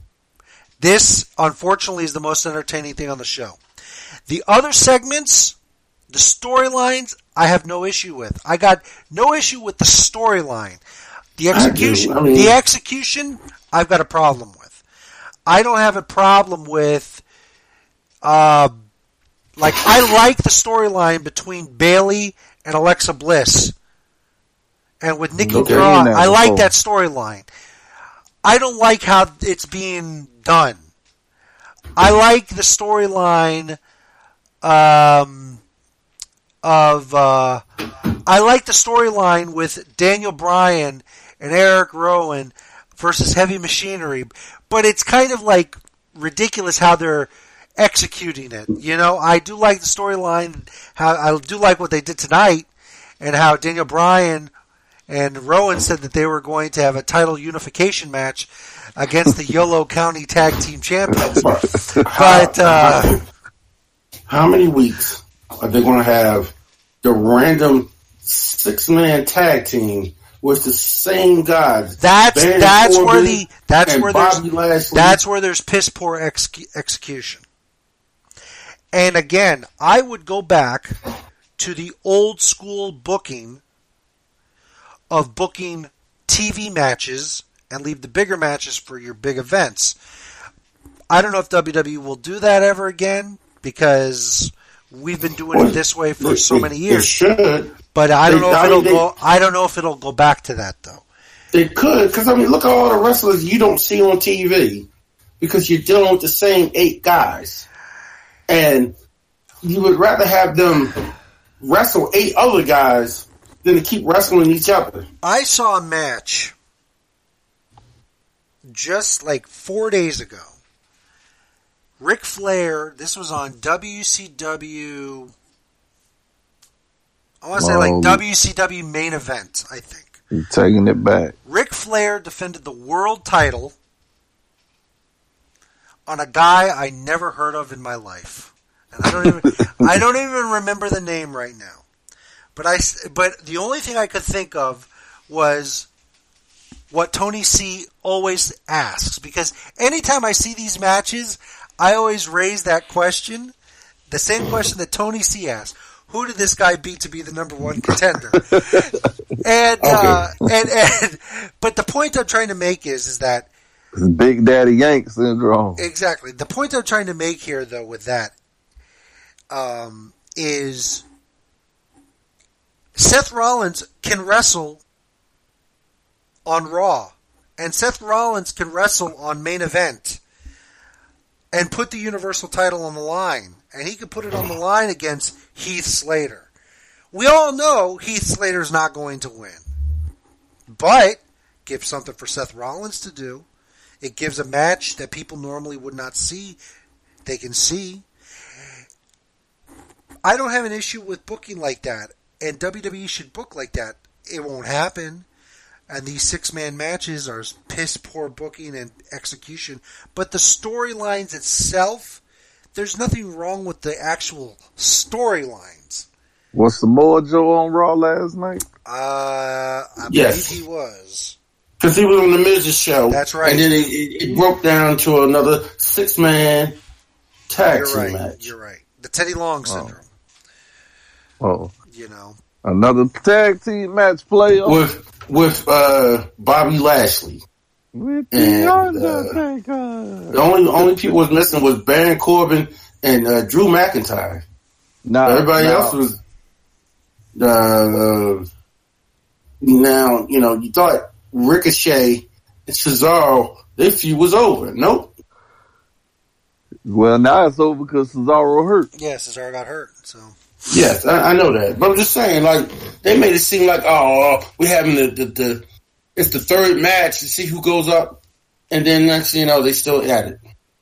this, unfortunately, is the most entertaining thing on the show. The other segments, the storylines, I have no issue with. I got no issue with the storyline. The execution, I I mean, the execution, I've got a problem with. I don't have a problem with. Uh, like I like the storyline between Bayley and Alexa Bliss. And with Nikki okay, Cross, I like that storyline. I don't like how it's being done. I like the storyline um, of. Uh, I like the storyline with Daniel Bryan and Eric Rowan versus Heavy Machinery, but it's kind of like ridiculous how they're executing it. You know, I do like the storyline. How I do like what they did tonight, and how Daniel Bryan and Rowan said that they were going to have a title unification match against the Yolo County Tag Team Champions. But uh, how many weeks are they going to have the random six-man tag team with the same guys? That's Baron that's Corbin where the that's where Bobby there's Lashley. that's where there's piss poor ex- execution. And again, I would go back to the old school booking of booking T V matches and leave the bigger matches for your big events. I don't know if W W E will do that ever again because we've been doing it this way for so many years. It should, but I don't they, know if I it'll mean, go. I don't know if it'll go back to that though. They could, because I mean, look at all the wrestlers you don't see on T V because you're dealing with the same eight guys, and you would rather have them wrestle eight other guys than to keep wrestling each other. I saw a match just like four days ago. Ric Flair, this was on W C W, I want to say Wow. like W C W main event, I think. You're taking it back. Ric Flair defended the world title on a guy I never heard of in my life. And I don't even, I don't even remember the name right now. But I, but the only thing I could think of was what Tony C always asks, because anytime I see these matches, I always raise that question, the same question that Tony C asks: who did this guy beat to be the number one contender? and, Okay. uh, and and but the point I'm trying to make is is that It's Big Daddy Yank syndrome. exactly the point I'm trying to make here, though, with that um, is Seth Rollins can wrestle on Raw, and Seth Rollins can wrestle on Main Event. and put the Universal title on the line. And he could put it on the line against Heath Slater. We all know Heath Slater's not going to win. But gives something for Seth Rollins to do. It gives a match that people normally would not see. They can see. I don't have an issue with booking like that. And W W E should book like that. It won't happen. And these six-man matches are piss-poor booking and execution. But the storylines itself, there's nothing wrong with the actual storylines. Was Samoa Joe on Raw last night? Uh, I Yes. believe he was. Because he was on the Miz's show. That's right. And then it, it, it broke down to another six-man tag You're team right. match. You're right. The Teddy Long syndrome. Oh. You know. Another tag team match playoff. With with uh, Bobby Lashley. With And, the uh, Undertaker. The only only people was missing was Baron Corbin and uh, Drew McIntyre. Nah, Everybody nah. else was. Uh, uh, now you know you thought Ricochet and Cesaro their feud was over. Nope. Well, now it's over because Cesaro hurt. Yeah, Cesaro got hurt, so. Yes, I, I know that, but I'm just saying, like they made it seem like, oh, we're having the, the the it's the third match to see who goes up, and then next thing you know, they still at it.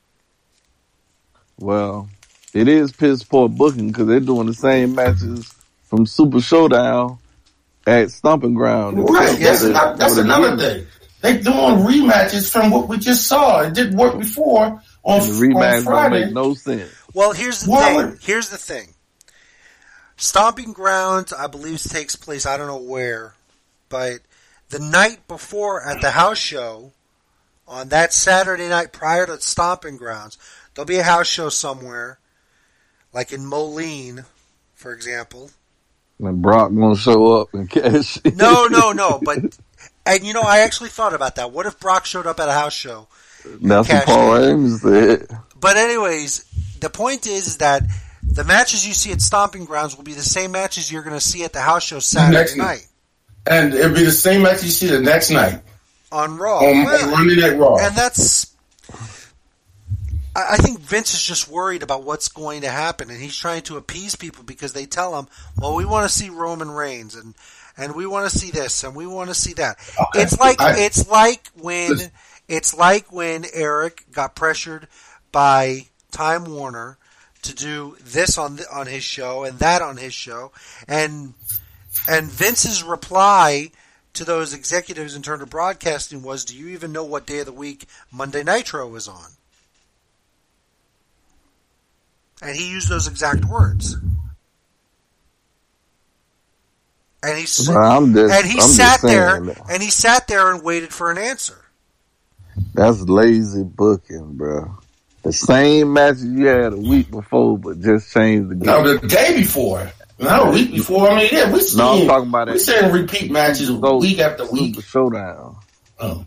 Well, it is piss poor booking because they're doing the same matches from Super Showdown at Stomping Ground. Right, that's, With a- not, that's with a another gimmick. thing. They doing rematches from what we just saw. It didn't work before on, And the rematch on don't Friday. make no sense. Well, here's the Why thing. would- Here's the thing. Stomping Grounds, I believe, takes place, I don't know where, but the night before at the house show, on that Saturday night prior to Stomping Grounds, there'll be a house show somewhere, like in Moline, for example. And Brock gonna show up and cash in. No, no, no, but, and you know, I actually thought about that. What if Brock showed up at a house show? and That's what cashed Paul in? Ames said. But anyways, the point is, is that the matches you see at Stomping Grounds will be the same matches you're going to see at the house show Saturday Next night And it'll be the same match you see the next night on Raw. on, Well, on Monday Night Raw. and that's, I I think Vince is just worried about what's going to happen, and he's trying to appease people because they tell him, well, we want to see Roman Reigns, and, and we want to see this, and we want to see that. Okay. It's like, I- it's like when, it's like when Eric got pressured by Time Warner to do this on the, on his show and that on his show, and and Vince's reply to those executives in terms of broadcasting was, "Do you even know what day of the week Monday Nitro was on?" And he used those exact words. And he s- Well, I'm just- and he I'm just sat saying there that. and he sat there and waited for an answer. That's lazy booking, bro. The same matches you had a week before, but just changed the game. No, the day before. No, a week before. I mean, yeah, we seeing, No, I'm talking about we it. seeing repeat matches So, week after week. Super Showdown. Oh.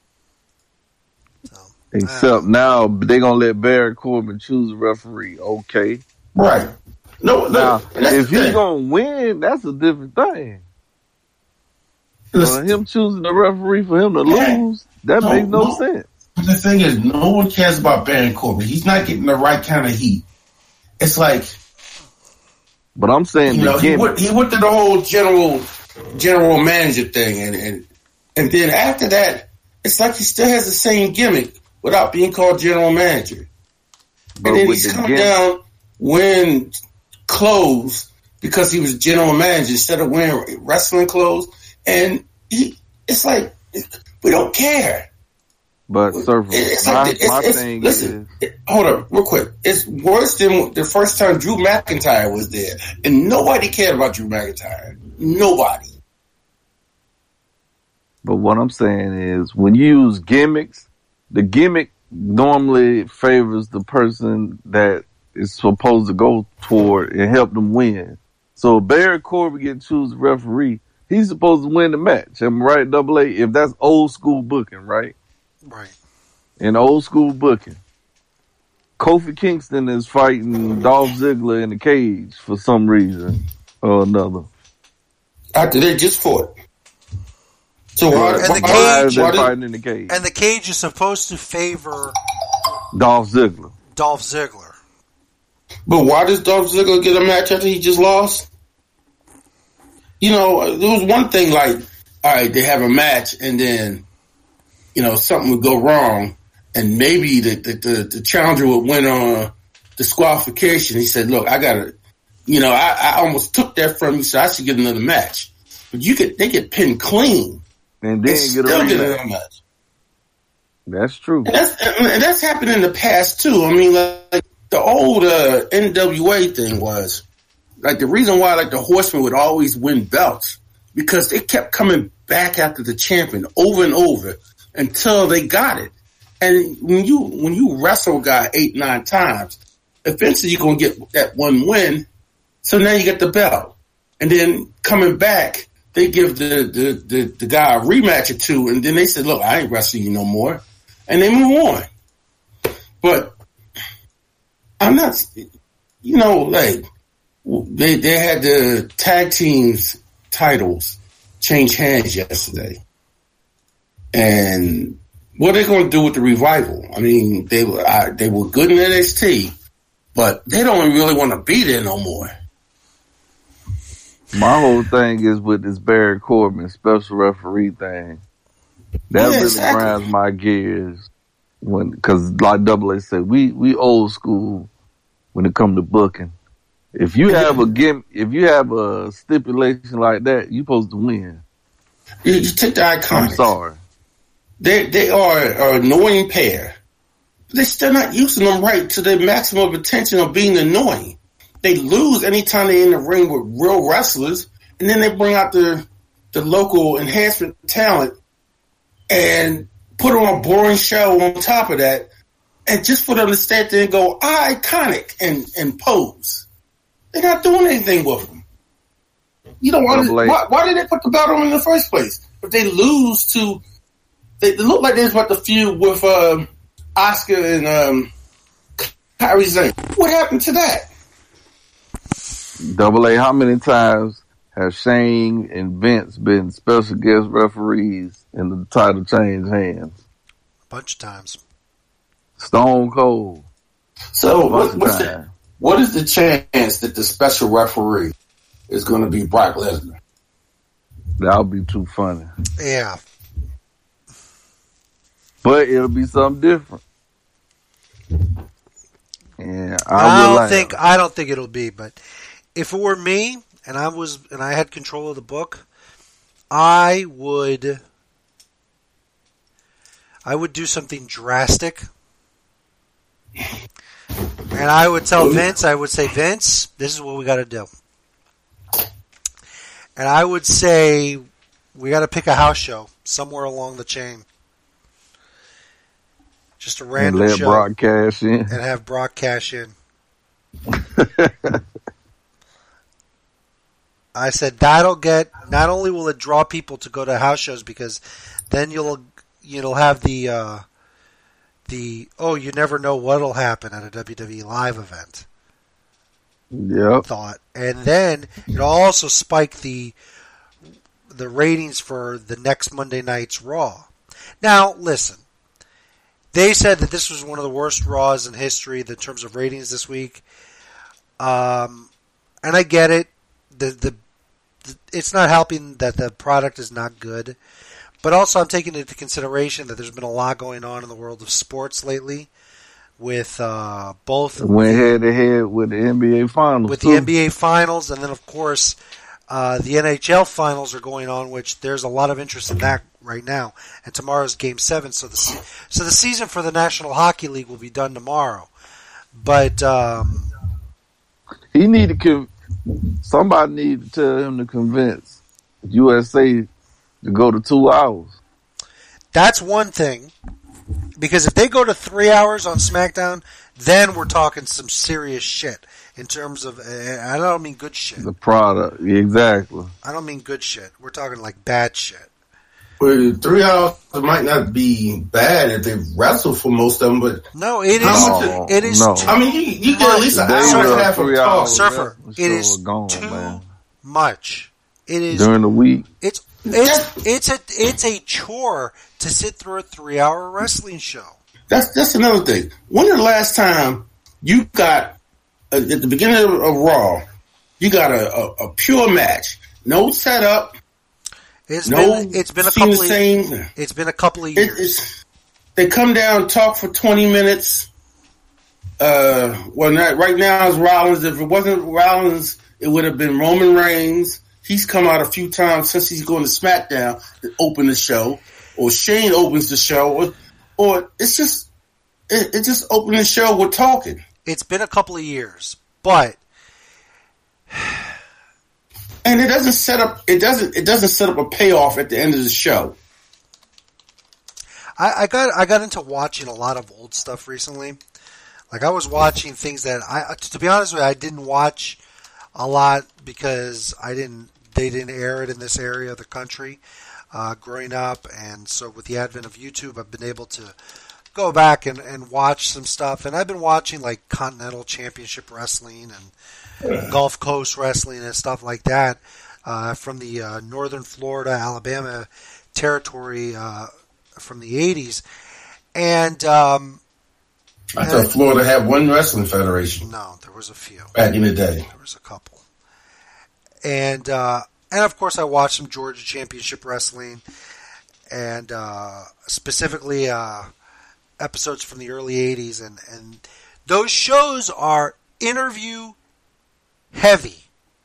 Except now they're gonna let Baron Corbin choose a referee. Okay, right? No, no. Now, and that's if the he's thing. gonna win, that's a different thing. Listen. For him choosing the referee for him to Yeah. lose, that No, makes no, no. sense. But the thing is, no one cares about Baron Corbin. He's not getting the right kind of heat. It's like, But I'm saying you the know, he gimmick. went, he went to the whole general general manager thing, and, and and then after that, it's like he still has the same gimmick without being called general manager. But and then with he's the coming gimmick- down wearing clothes because he was general manager instead of wearing wrestling clothes, and he, it's like we don't care. But Surfer, It's my, like, it's, my it's, thing listen, is, it- hold up, real quick. It's worse than the first time Drew McIntyre was there, and nobody cared about Drew McIntyre. Nobody. but what I'm saying is, when you use gimmicks, the gimmick normally favors the person that is supposed to go toward and help them win. So if Baron Corbin get to choose the referee, he's supposed to win the match. Am I right, Double A? If that's old school booking, right? Right. In old school booking, Kofi Kingston is fighting Dolph Ziggler in the cage for some reason or another. After they just fought. So why, And the Why is cage, they why did- fighting in the cage? and the cage is supposed to favor Dolph Ziggler. Dolph Ziggler. But why does Dolph Ziggler get a match after he just lost? You know, there was one thing like, all right, they have a match and then, you know, something would go wrong and maybe the, the, the, the challenger would win on disqualification. He said, look, I gotta, you know, I, I almost took that from you, so I should get another match. But you get, they get pinned clean. And then and get a still rematch. get another match. That's true. And that's, and that's happened in the past too. I mean, like the old uh, N W A thing was like the reason why like the Horsemen would always win belts because they kept coming back after the champion over and over until they got it. And when you when you wrestle a guy eight nine times, eventually you're gonna get that one win. So now you get the belt, and then coming back, they give the the the, the guy a rematch or two, and then they said, "Look, I ain't wrestling you no more." And they move on. But I'm not, you know, like they they had the tag teams titles change hands yesterday, and what are they going to do with the Revival? I mean, they were uh, they were good in N X T, but they don't really want to be there no more. My whole thing is with this Barry Corbin special referee thing. That Yeah, really exactly. grinds my gears when, cause like Double A said, we, we old school when it come to booking. If you have a gim, if you have a stipulation like that, you supposed to win. You, you take the Iconics. I'm sorry. They they are an annoying pair. They're still not using them right to their maximum potential of being annoying. They lose anytime they're in the ring with real wrestlers, and then they bring out the the local enhancement talent and put on a boring show on top of that, and just for them to stand there and go iconic and and pose. They're not doing anything with them. You know why? Why, why did they put the belt on in the first place? If they lose to, they, they look like they're about to feud with um, Oscar and um, Kairi Sane. What happened to that? Double A, how many times have Shane and Vince been special guest referees and the title changed hands? A bunch of times. Stone Cold. So A bunch what, of what's the, times. what is the chance that the special referee is going to be Brock Lesnar? That'll be too funny. Yeah. But it'll be something different. Yeah, I, I would don't like think I don't think it'll be, but if it were me and I was and I had control of the book, I would I would do something drastic. And I would tell Vince, I would say, Vince, this is what we got to do. And I would say, we got to pick a house show somewhere along the chain. Just a random and let show. Brock cash in. And have Brock cash in. I said, that'll get, not only will it draw people to go to house shows, because then you'll, you'll have the, uh, the, oh, you never know what'll happen at a W W E live event. Yep. Thought. And then it'll also spike the, the ratings for the next Monday night's Raw. Now, listen. They said that this was one of the worst Raws in history in terms of ratings this week. Um, and I get it. The, the, the it's not helping that the product is not good. But also I'm taking into consideration that there's been a lot going on in the world of sports lately with uh, both... Went head to head with the N B A Finals. With too. the N B A Finals, and then of course uh, the N H L Finals are going on, which there's a lot of interest in that right now. And tomorrow's Game Seven, so the se- so the season for the National Hockey League will be done tomorrow. But um, he need to. Somebody need to tell him to convince U S A to go to two hours. That's one thing, because if they go to three hours on SmackDown, then we're talking some serious shit in terms of. Uh, I don't mean good shit. The product, exactly. I don't mean good shit. We're talking like bad shit. Well, three hours might not be bad if they wrestle for most of them, but no, it is. No, it is. no. Too I mean, you, you get at least an hour and a half of talk. Surfer, That it is show gone, too man. much. It is During the week. It's it's it's a it's a chore to sit through a three hour wrestling show. That's that's another thing. When the last time you got uh, at the beginning of, of Raw, you got a, a, a pure match, no setup. It's no, been it's been a seen couple the of, same. It's been a couple of It, years. it's, they come down, talk for twenty minutes. Uh, well, not, right now it's Rollins. If it wasn't Rollins, it would have been Roman Reigns. He's come out a few times since he's going to SmackDown to open the show, or Shane opens the show, or, or it's just it, it just opened the show with talking. It's been a couple of years, but and it doesn't set up it doesn't it doesn't set up a payoff at the end of the show. I, I got I got into watching a lot of old stuff recently. Like I was watching things that I, to be honest with you, I didn't watch a lot because I didn't. They didn't air it in this area of the country uh, growing up, and so with the advent of YouTube, I've been able to go back and, and watch some stuff. And I've been watching like Continental Championship Wrestling and Gulf Coast Wrestling and stuff like that uh, from the uh, Northern Florida, Alabama territory uh, from the eighties, and. Um, I thought and, Florida had one wrestling federation. No, there was a few. Back in the day. There was a couple. And, uh, and of course I watched some Georgia Championship Wrestling and, uh, specifically, uh, episodes from the early eighties. And, and those shows are interview heavy.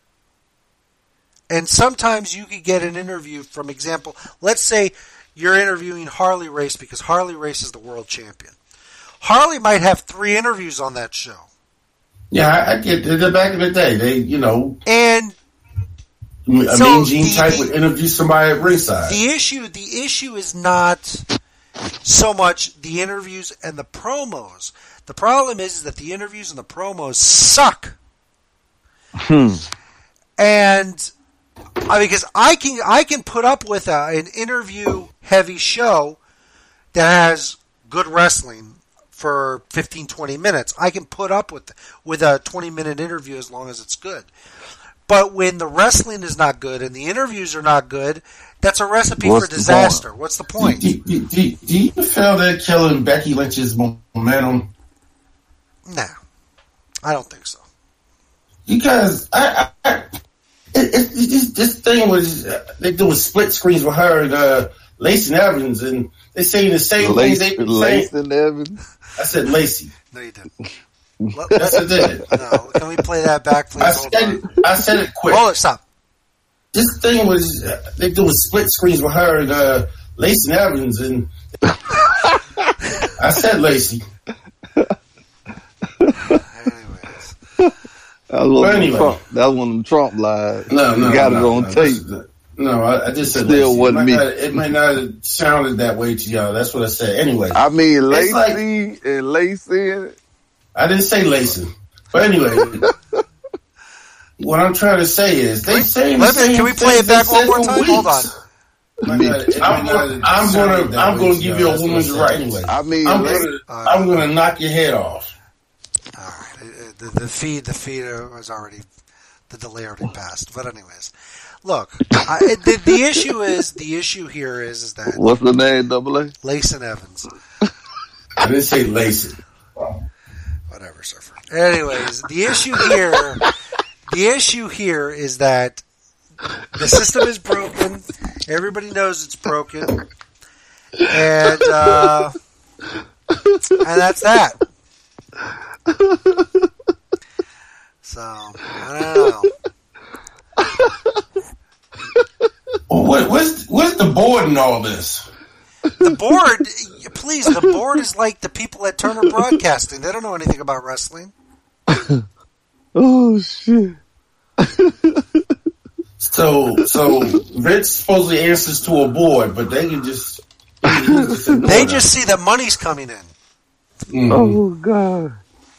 And sometimes you could get an interview from example, let's say you're interviewing Harley Race because Harley Race is the world champion. Harley might have three interviews on that show. Yeah, I, I get it. Back in the day, they, you know, and a so Mean Gene the, type the, would interview somebody at ringside. The issue, the issue is not so much the interviews and the promos. The problem is, is that the interviews and the promos suck. Hmm. And I mean, because I can, I can put up with a, an interview heavy show that has good wrestling for fifteen, twenty minutes. I can put up with with a twenty minute interview as long as it's good. But when the wrestling is not good and the interviews are not good, that's a recipe What's for disaster. Point? What's the point? Do, do, do, do you feel they're killing Becky Lynch's momentum? No, I don't think so. Because I, I, I it, it, this, this thing was uh, they doing split screens with her and uh, Lacey Evans, and they saying the same Lace, things they Lacey Evans. I said Lacey. No, you didn't. Yes, I did. No, can we play that back, please? I Hold said, on. it, I said it quick. Hold it, stop. This thing was, uh, they doing split screens with her and uh, Lacey Evans, and I said Lacey. Anyways. That was, one anyway. Trump, that was one of them Trump lies. No, no, you got no, it on no, tape. No, no I, I just said Still Lacey. wasn't it me. Not, it might not have sounded that way to y'all. That's what I said. Anyway. I mean, Lacey like, and Lacey. I didn't say Lacey. But anyway, what I'm trying to say is, they say the same Can we play it back one more time? Hold on. I'm gonna, I'm gonna, I'm gonna give you a woman's right. Anyway, I mean, I'm gonna, I'm gonna knock your head off. All right, the, the feed, the feed was already, the delay already passed. But anyways, look, I, the, the issue is, the issue here is, is that what's the name? Double A. Lacey Evans. I didn't say Lacey. Whatever, surfer. Anyways, the issue here, the issue here is that the system is broken. Everybody knows it's broken, and uh, and that's that. So I don't know. What, what's what's the board in all this? The board, please. The board is like the people at Turner Broadcasting. They don't know anything about wrestling. Oh shit! So, so Vince supposedly answers to a board, but they can just they, can just, they just see that money's coming in. Mm-hmm. Oh god!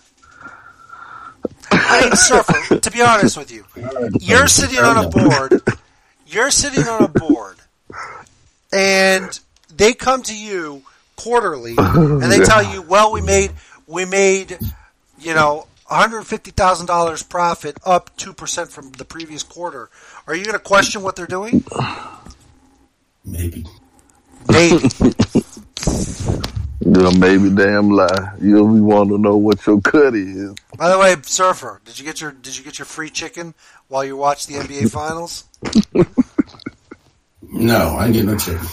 I mean, Surfer, to be honest with you, you're sitting on a board. You're sitting on a board, and they come to you quarterly, and they tell you, "Well, we made we made, you know, one hundred fifty thousand dollars profit, up two percent from the previous quarter." Are you going to question what they're doing? Maybe. Maybe. Yeah, maybe damn lie. You'll be wanting to know what your cut is. By the way, Surfer, did you get your did you get your free chicken while you watched the N B A Finals? No, I didn't get no chicken.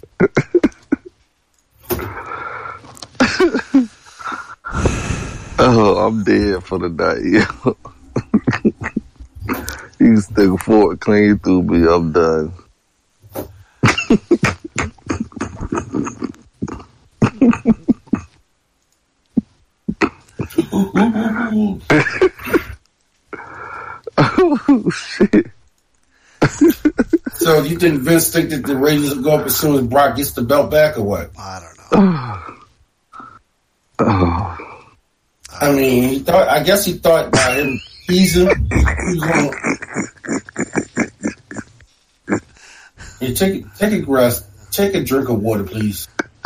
Oh, I'm dead for the night. You can stick a fork clean through me. I'm done. Oh shit! So, do you think Vince think that the ratings will go up as soon as Brock gets the belt back, or what? I don't know. Oh. I mean, he thought. I guess he thought by him teasing, he was gonna. Hey, take take a rest. Take a drink of water, please.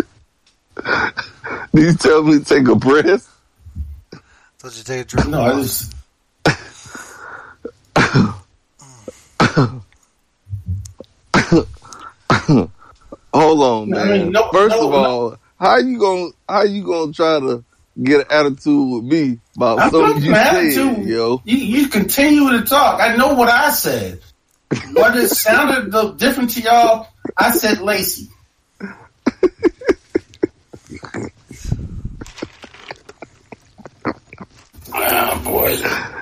Did you tell me to take a breath? Thought you take a drink. No, I just. Hold on, man. I mean, no, First no, of all, no. how you gonna how you gonna try to get an attitude with me about I'm something not you mad said, too. yo? You, you continue to talk. I know what I said. What it sounded the- different to y'all, I said Lacey. Oh, boy.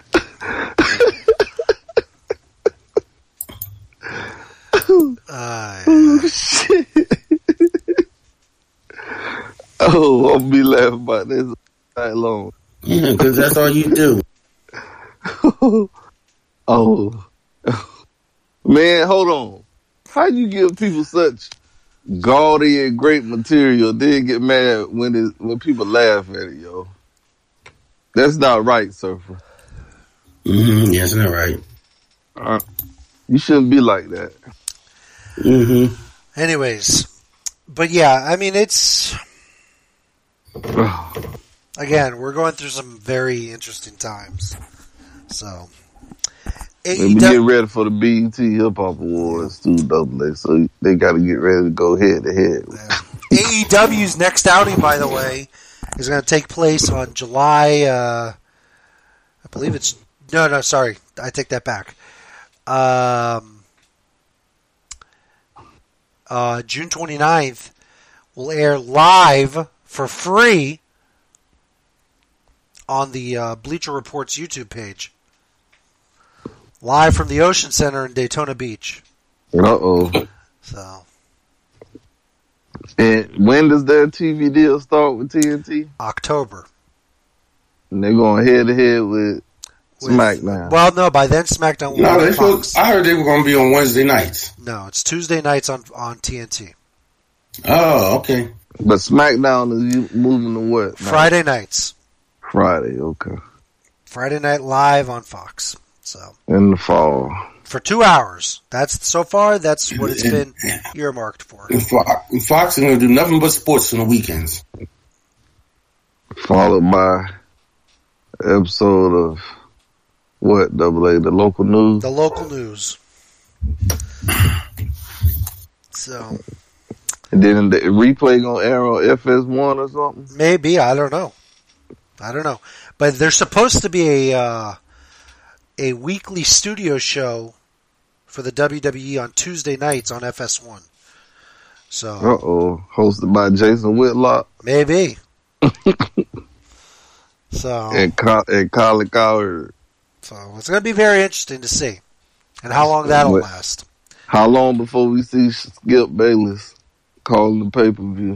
Uh, Oh shit! Oh, I'll be laughing about this all night long. Yeah, because that's all you do. Oh, man, hold on. How you give people such gaudy and great material, then get mad when it, when people laugh at it, yo? That's not right, Surfer. Mm-hmm, yes, not right. Uh, you shouldn't be like that. Mm-hmm. Anyways, but yeah, I mean, it's again, we're going through some very interesting times. So, We get ready for the B E T Hip Hop Awards too, don't they? So they got to get ready to go head to head. A E W's next outing, by the way, is going to take place on July. Uh, I believe it's no, no. Sorry, I take that back. Um, uh, June twenty-ninth will air live for free on the uh, Bleacher Report's YouTube page. Live from the Ocean Center in Daytona Beach. Uh-oh. So, And when does their T V deal start with T N T? October. And they're going head to head with SmackDown. Well, no, by then SmackDown will No, be they on Fox. supposed, I heard they were going to be on Wednesday nights. No, it's Tuesday nights on, on T N T. Oh, okay. But SmackDown is moving to what? now? Friday nights. Friday, okay. Friday night live on Fox. So In the fall. for two hours. That's so far. That's what it's been earmarked for. And Fox, and Fox is going to do nothing but sports on the weekends. Followed by an episode of what, Double A, the local news? The local news. So And then the replay going to air on F S one or something? maybe, I don't know. I don't know. But there's supposed to be a uh, a weekly studio show for the W W E on Tuesday nights on F S one. So Uh-oh. Hosted by Jason Whitlock maybe. So and, Co- and Colin Cowherd. So it's going to be very interesting to see, and how long that'll What- last. How long before we see Skip Bayless calling the pay-per-view?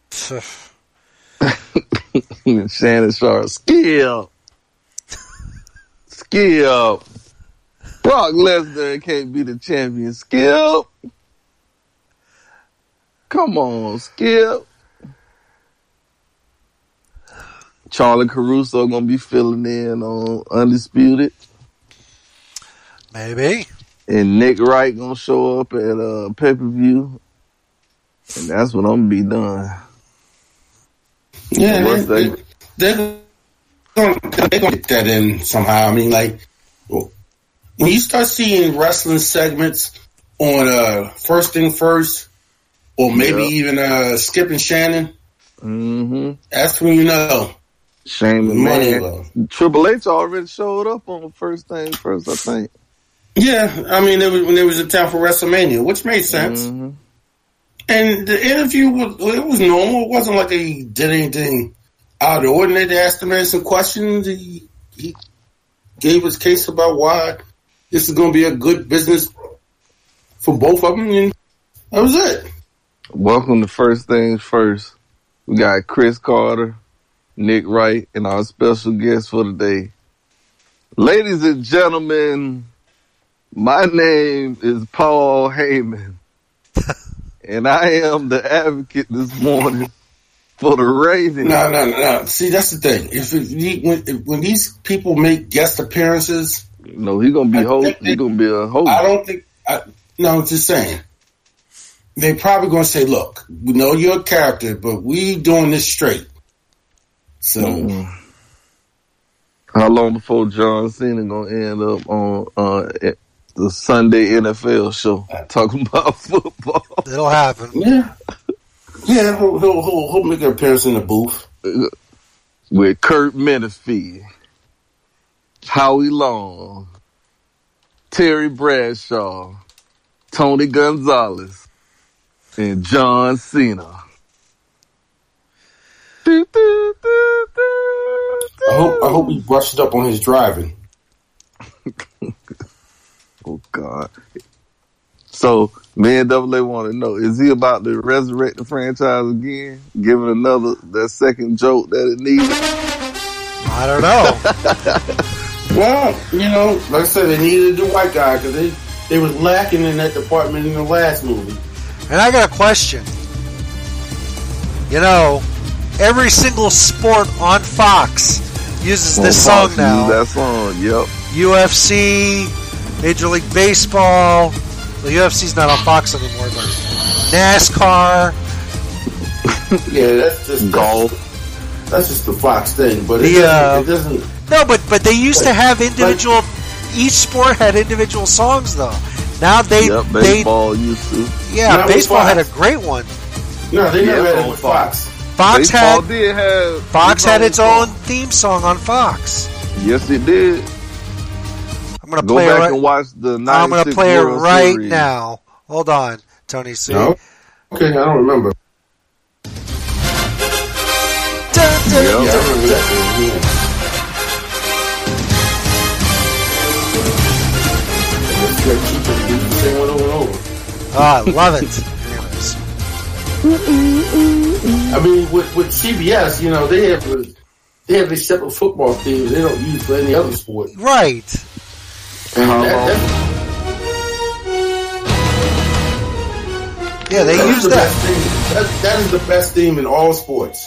And Shannon Sharp, Skip! Skip! Brock Lesnar can't be the champion. Skip! Come on, Skip! Charlie Caruso gonna be filling in on Undisputed. Maybe. And Nick Wright gonna show up at uh, pay-per-view. And that's when I'm gonna be done. Yeah, What's they, that? they, they're going to get that in somehow. I mean, like, when you start seeing wrestling segments on uh, First Thing First, or maybe Yeah. even uh, Skip and Shannon, Mm-hmm. That's when you know. Shame the Money man. low. Triple H already showed up on First Things First, I think. Yeah, I mean, it was, when it was in town for WrestleMania, which made sense. Mm-hmm. And the interview was, it was normal. It wasn't like he did anything out of the ordinary. They asked the man some questions. He, he gave his case about why this is going to be a good business for both of them, and that was it. Welcome to First Things First. We got Chris Carter, Nick Wright, and our special guest for today. Ladies and gentlemen, my name is Paul Heyman, and I am the advocate this morning for the ratings. No, no, no. See, that's the thing. If, it, he, when, if, when these people make guest appearances, no, he's gonna be host. He's gonna be a host. I don't think. I, no, I'm just saying. They probably gonna say, "Look, we know you're a character, but we doing this straight." So, mm-hmm. How long before John Cena gonna end up on uh, the Sunday N F L show talking about football? It'll happen. Yeah, yeah. He'll, he'll, he'll, he'll make an appearance in the booth with Kurt Menefee, Howie Long, Terry Bradshaw, Tony Gonzalez, and John Cena. I hope I hope he brushed up on his driving. Oh God! So me and Double A want to know: is he about to resurrect the franchise again, giving another that second joke that it needed? I don't know. Well, you know, like I said, they needed the white guy because they they was lacking in that department in the last movie. And I got a question. You know, every single sport on Fox uses On this Fox song now. That song, yep. U F C, Major League Baseball. The U F C's not on Fox anymore, but NASCAR. Yeah, that's just golf. That's, that's just the Fox thing, but it, The, doesn't, uh, it doesn't. No, but but they used Like- to have individual. Each sport had individual songs, though. Now they Yep, they baseball used to. yeah, Not with baseball Fox. had a great one. No, they never Yeah, had on it with Fox. Fox. Fox Baseball had did have Fox had its own song. theme song on Fox. Yes, it did. I'm gonna Go play back it right, and watch the I'm gonna ninety-six play it World right Series. now. Hold on, Tony C. No? Okay, I don't remember. Dun, dun, Yep. Yeah, I dun. remember that thing. Yeah. Let's keep it- do the same one over and over. Oh, I love it. Anyways. I mean, with, with C B S, you know, they have they have these separate football teams they don't use for any other sport. Right. And How that, long? that, Yeah, they that is use the that. best theme. That, that is the best theme in all sports.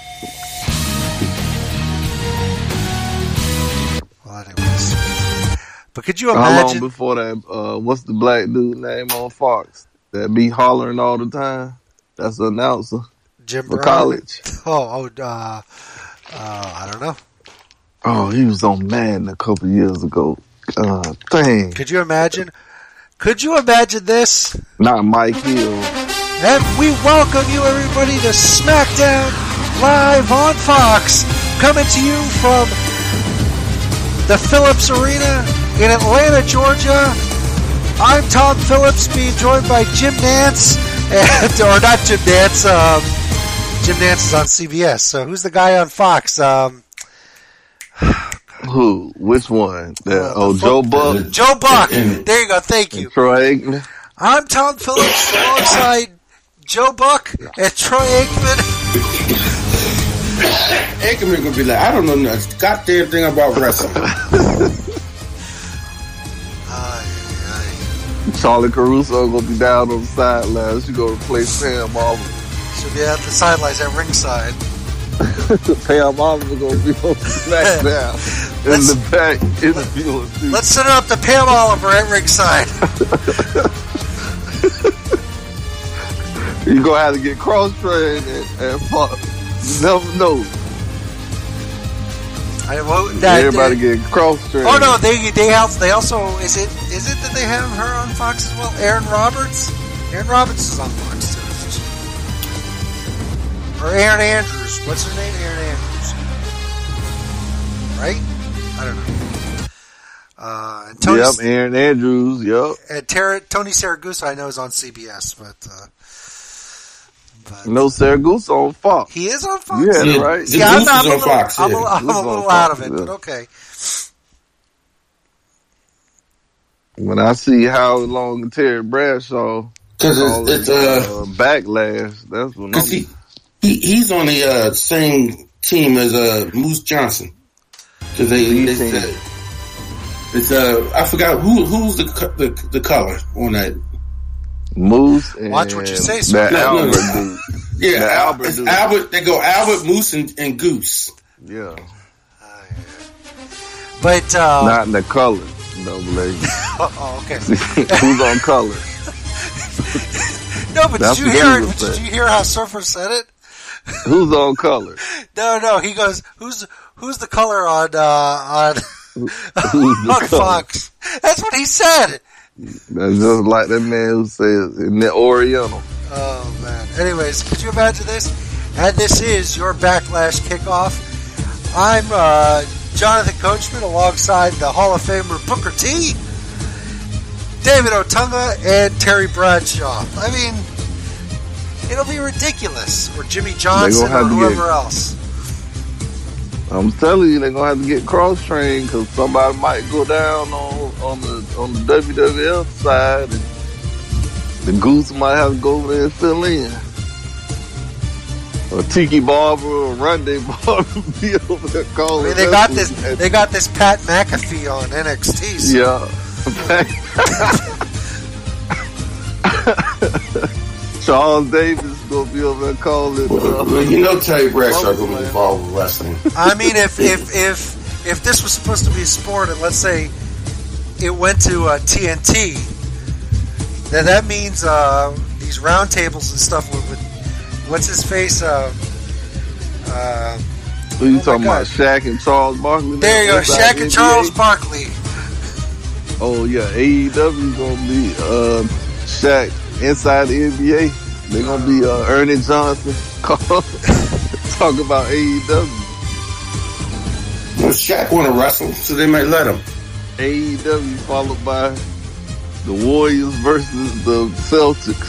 Well, anyways. But could you How long imagine? before that? Uh, what's the black dude name on Fox that be hollering all the time? That's the announcer Jim for Brown? college. Oh, oh, uh, uh, I don't know. Oh, he was on Madden a couple years ago. Uh, dang, Could you imagine? Could you imagine this? not Mike Hill. And we welcome you, everybody, to SmackDown live on Fox, coming to you from the Phillips Arena in Atlanta, Georgia. I'm Tom Phillips, being joined by Jim Nance, and, or not Jim Nance. Um, Jim Nance is on C B S. So who's the guy on Fox? Um, Who? Which one? That, Uh, oh, the Joe fo- Buck. Joe Buck. There you go. Thank you. And Troy Aikman. I'm Tom Phillips alongside Joe Buck and Troy Aikman. Aikman gonna be like, I don't know nothing goddamn thing about wrestling. Charlie Caruso gonna be down on the sidelines. She gonna replace Pam Oliver. She'll be at the sidelines at ringside. Pam Oliver gonna be on SmackDown in Let's- the back interviewing people. Let's send her up to Pam Oliver at ringside. You gonna have to get cross-trained and, and fuck. You never know. I, well, that, Everybody get cross-trained. Oh no, they they also they also is it is it that they have her on Fox as well? Aaron Roberts. Aaron Roberts is on Fox too. Or Or Aaron Andrews. What's her name? Aaron Andrews. Right? I don't know. Uh, and Tony, yep, Aaron Andrews, yep. And Ter- Tony Saragusa, I know, is on C B S, but, uh, but no, Saragusa on Fox. He is on Fox? You had yeah, it right. Yeah, I'm, I'm, a little, Fox, I'm, yeah. a, I'm a little out of it, yeah. But okay. When I see how long and Terry Bradshaw, because it's, it's uh, uh, backlash, that's when I'm. He, he he's on the uh, same team as uh, Moose Johnson. Because they, they said it's uh I forgot who who's the the the color on that. Moose. And watch what you say, sir. That no, Albert no, no. dude. Yeah, that Al- Albert, it's dude. Albert. They go Albert, Moose, and, and Goose. Yeah. But uh, not in the color. Double A. Oh, okay. Who's on color? No, but That's did you what hear? he was Did saying. you hear how Surfer said it? Who's on color? No, no. He goes, "Who's who's the color on uh, on Who's the on color? Fox?" That's what he said. That's just like that man who says in the Oriental. Oh man. Anyways, could you imagine this? And this is your Backlash kickoff. I'm uh, Jonathan Coachman alongside the Hall of Famer Booker T, David Otunga, and Terry Bradshaw. I mean, it'll be ridiculous. Or Jimmy Johnson or whoever get, else. I'm telling you, they're gonna have to get cross trained because somebody might go down on on the on the W W F side, and the Goose might have to go over there and fill in. Or Tiki Barber or Rondé Barber be over there calling. I mean, they got this. They got this Pat McAfee on N X T. So. Yeah. Charles Davis gonna be over there calling. Well, uh, well, you know Terry Bradshaw gonna be involved with wrestling. I mean, if if if if this was supposed to be a sport, and let's say it went to uh, T N T, then that means uh, these roundtables and stuff with, with what's his face. Uh, uh, Who you oh talking God. about? Shaq and Charles Barkley? There you go, Shaq and Charles Barkley. Oh yeah, A E W gonna be uh, Shaq inside the N B A. They're gonna be uh, Ernie Johnson talk about A E W. Well, Shaq want to wrestle, so they might let him. A E W followed by the Warriors versus the Celtics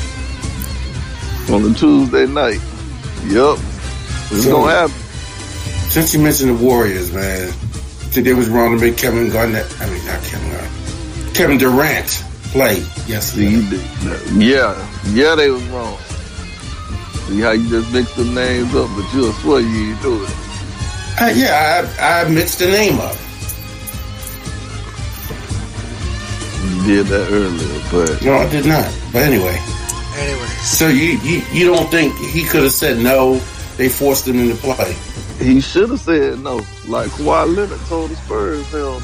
on the Tuesday night. Yup, it's So- gonna happen. Since you mentioned the Warriors, man, I think it was wrong to make Kevin Garnett. I mean, not Kevin Garnett. Kevin Durant play yesterday. Yeah, yeah, they was wrong. See how you just mixed the names up, but you'll swear you ain't do it. Uh, yeah, I, I mixed the name up. You did that earlier, but No, I did not. But anyway. Anyway. So you, you, you don't think he could have said no? They forced him into play. he should have said no. Like Kawhi Leonard told the Spurs, hell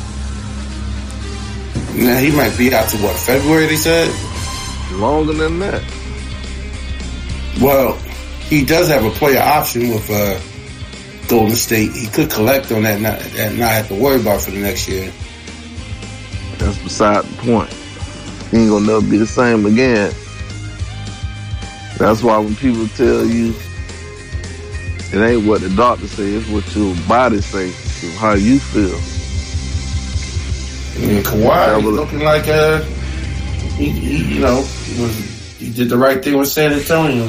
no. Now he might be out to what, February? They said longer than that. Well, he does have a player option with uh, Golden State. He could collect on that, not, and not have to worry about for the next year. That's beside the point. He ain't gonna never be the same again. That's why when people tell you it ain't what the doctor say, it's what your body say, it's how you feel. I mean, Kawhi was looking like uh, he, he, you know, was, he did the right thing with San Antonio.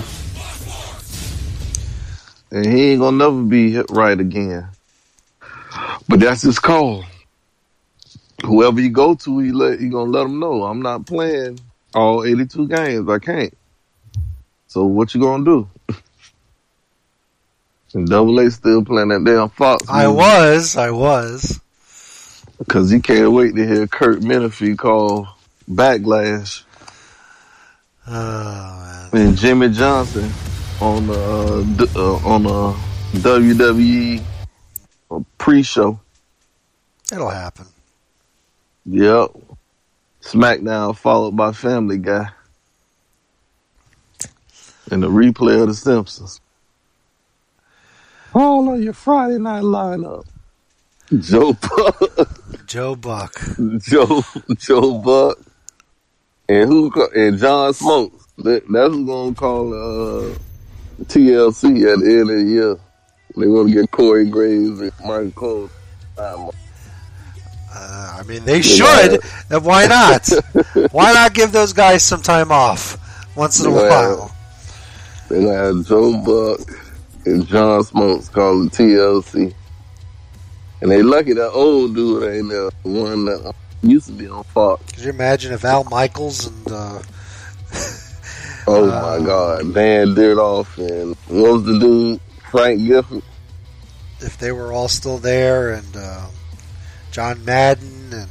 And he ain't gonna never be right again. But that's his call. Whoever you go to, he let he gonna let them know I'm not playing all eighty-two games. I can't. So what you gonna do? And Double A still playing that damn Fox. I movie. was, I was. Because he can't wait to hear Kurt Menefee call Backlash. Oh, man. And Jimmy Johnson on the uh, d- uh, on the W W E pre-show. It'll happen. Yep. SmackDown followed by Family Guy. And the replay of The Simpsons. All on your Friday night lineup. Joe Buck. Joe Buck. Joe Joe Buck. And who? And John Smokes. That, that's who's gonna call uh, T L C at the end of the year. They want to get Corey Graves and Michael Cole. Um, uh, I mean, they should. Then why not? Why not give those guys some time off once in a while? They're going to have Joe Buck and John Smokes call it T L C. And they lucky that old dude ain't there. One that used to be on Fox. Could you imagine if Al Michaels and... Uh, oh, uh, my God. Dan Dierdorf and what was the dude? Frank Gifford. If they were all still there, and uh, John Madden, and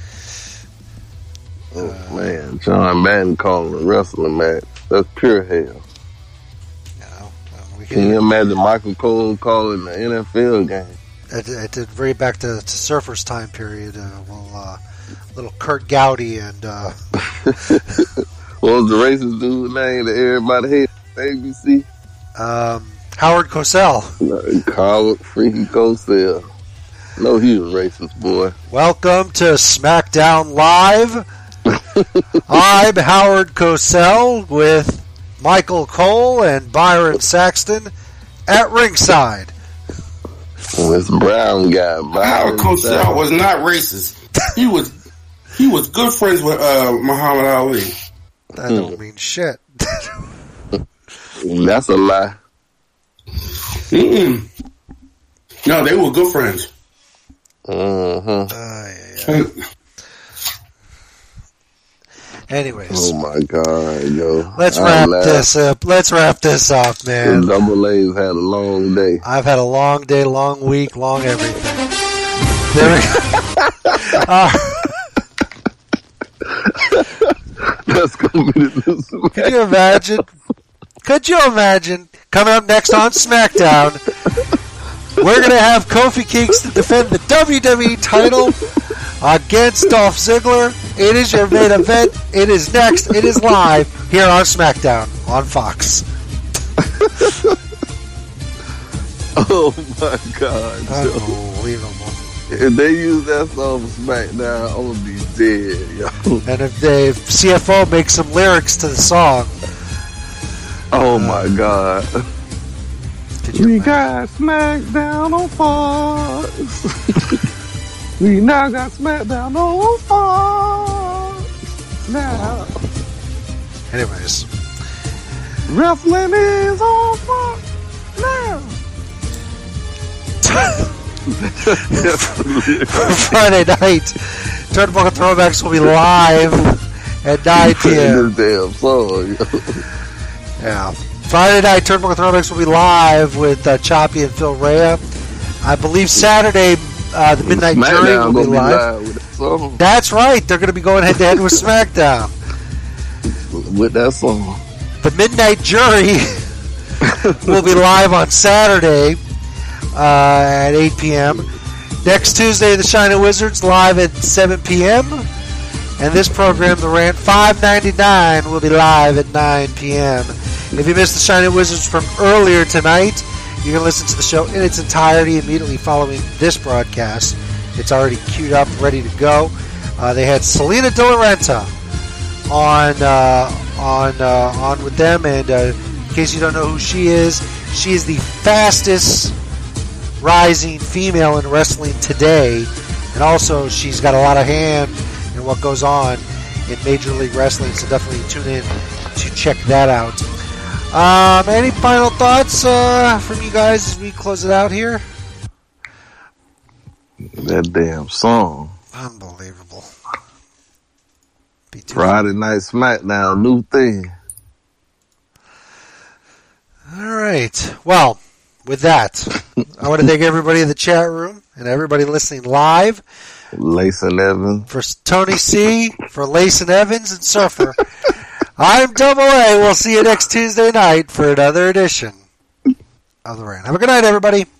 uh, oh man, John Madden calling a wrestling match. That's pure hell. You know, we can, can you imagine Michael Cole calling the N F L game? It, it did very back to, to Surfer's time period. Uh, well, uh, little Kurt Gowdy and uh, what was the racist dude's name that everybody hated? A B C. Um. Howard Cosell. Howard freaking Cosell. No, he was racist, boy. Welcome to SmackDown Live. I'm Howard Cosell with Michael Cole and Byron Saxton at ringside. This brown guy, Byron Howard Cosell was not racist. He was he was good friends with uh, Muhammad Ali. That don't mean shit. That's a lie. Mm-mm. No, they were good friends. Uh-huh. Uh, yeah, yeah. Anyways. Oh my God, yo. Let's wrap this up. Let's wrap this up, man. The Double A's had a long day. I've had a long day, long week, long everything. There we go. uh, That's gonna be the news. Could you imagine? Could you imagine coming up next on SmackDown? We're going to have Kofi Kingston defend the W W E title against Dolph Ziggler. It is your main event. It is next. It is live here on SmackDown on Fox. Oh my God. Unbelievable. If they use that song for SmackDown, I'm going to be dead, yo. And if, they, if C F O makes some lyrics to the song. Oh my God. We imagine? Got SmackDown on Fox. We now got SmackDown on Fox. Now. Anyways. Wrestling is on Fox. Now. Friday night, Turnbuckle Throwbacks will be live at nine p.m. Damn song. Yeah. Friday night, Turnbuckle Throwbacks will be live with uh, Choppy and Phil Rea. I believe Saturday, uh, the Midnight SmackDown Jury will be be live. live with that song. That's right. They're going to be going head to head with SmackDown. With that song. The Midnight Jury will be live on Saturday uh, at eight p.m. Next Tuesday, the Shining Wizards live at seven p.m. And this program, The Rant five ninety-nine, will be live at nine p.m. If you missed the Shining Wizards from earlier tonight, you can listen to the show in its entirety immediately following this broadcast. It's already queued up, ready to go. Uh, they had Selena De La Renta on uh, on uh, on with them, and uh, in case you don't know who she is, she is the fastest rising female in wrestling today, and also she's got a lot of hand in what goes on in Major League Wrestling, so definitely tune in to check that out. Um, any final thoughts uh, from you guys as we close it out here? That damn song. Unbelievable. Friday Night SmackDown, new thing. All right. Well, with that, I want to thank everybody in the chat room and everybody listening live. Layson Evans. For Tony C, for Layson Evans and Surfer. I'm Double A. We'll see you next Tuesday night for another edition of The Rant. Have a good night, everybody.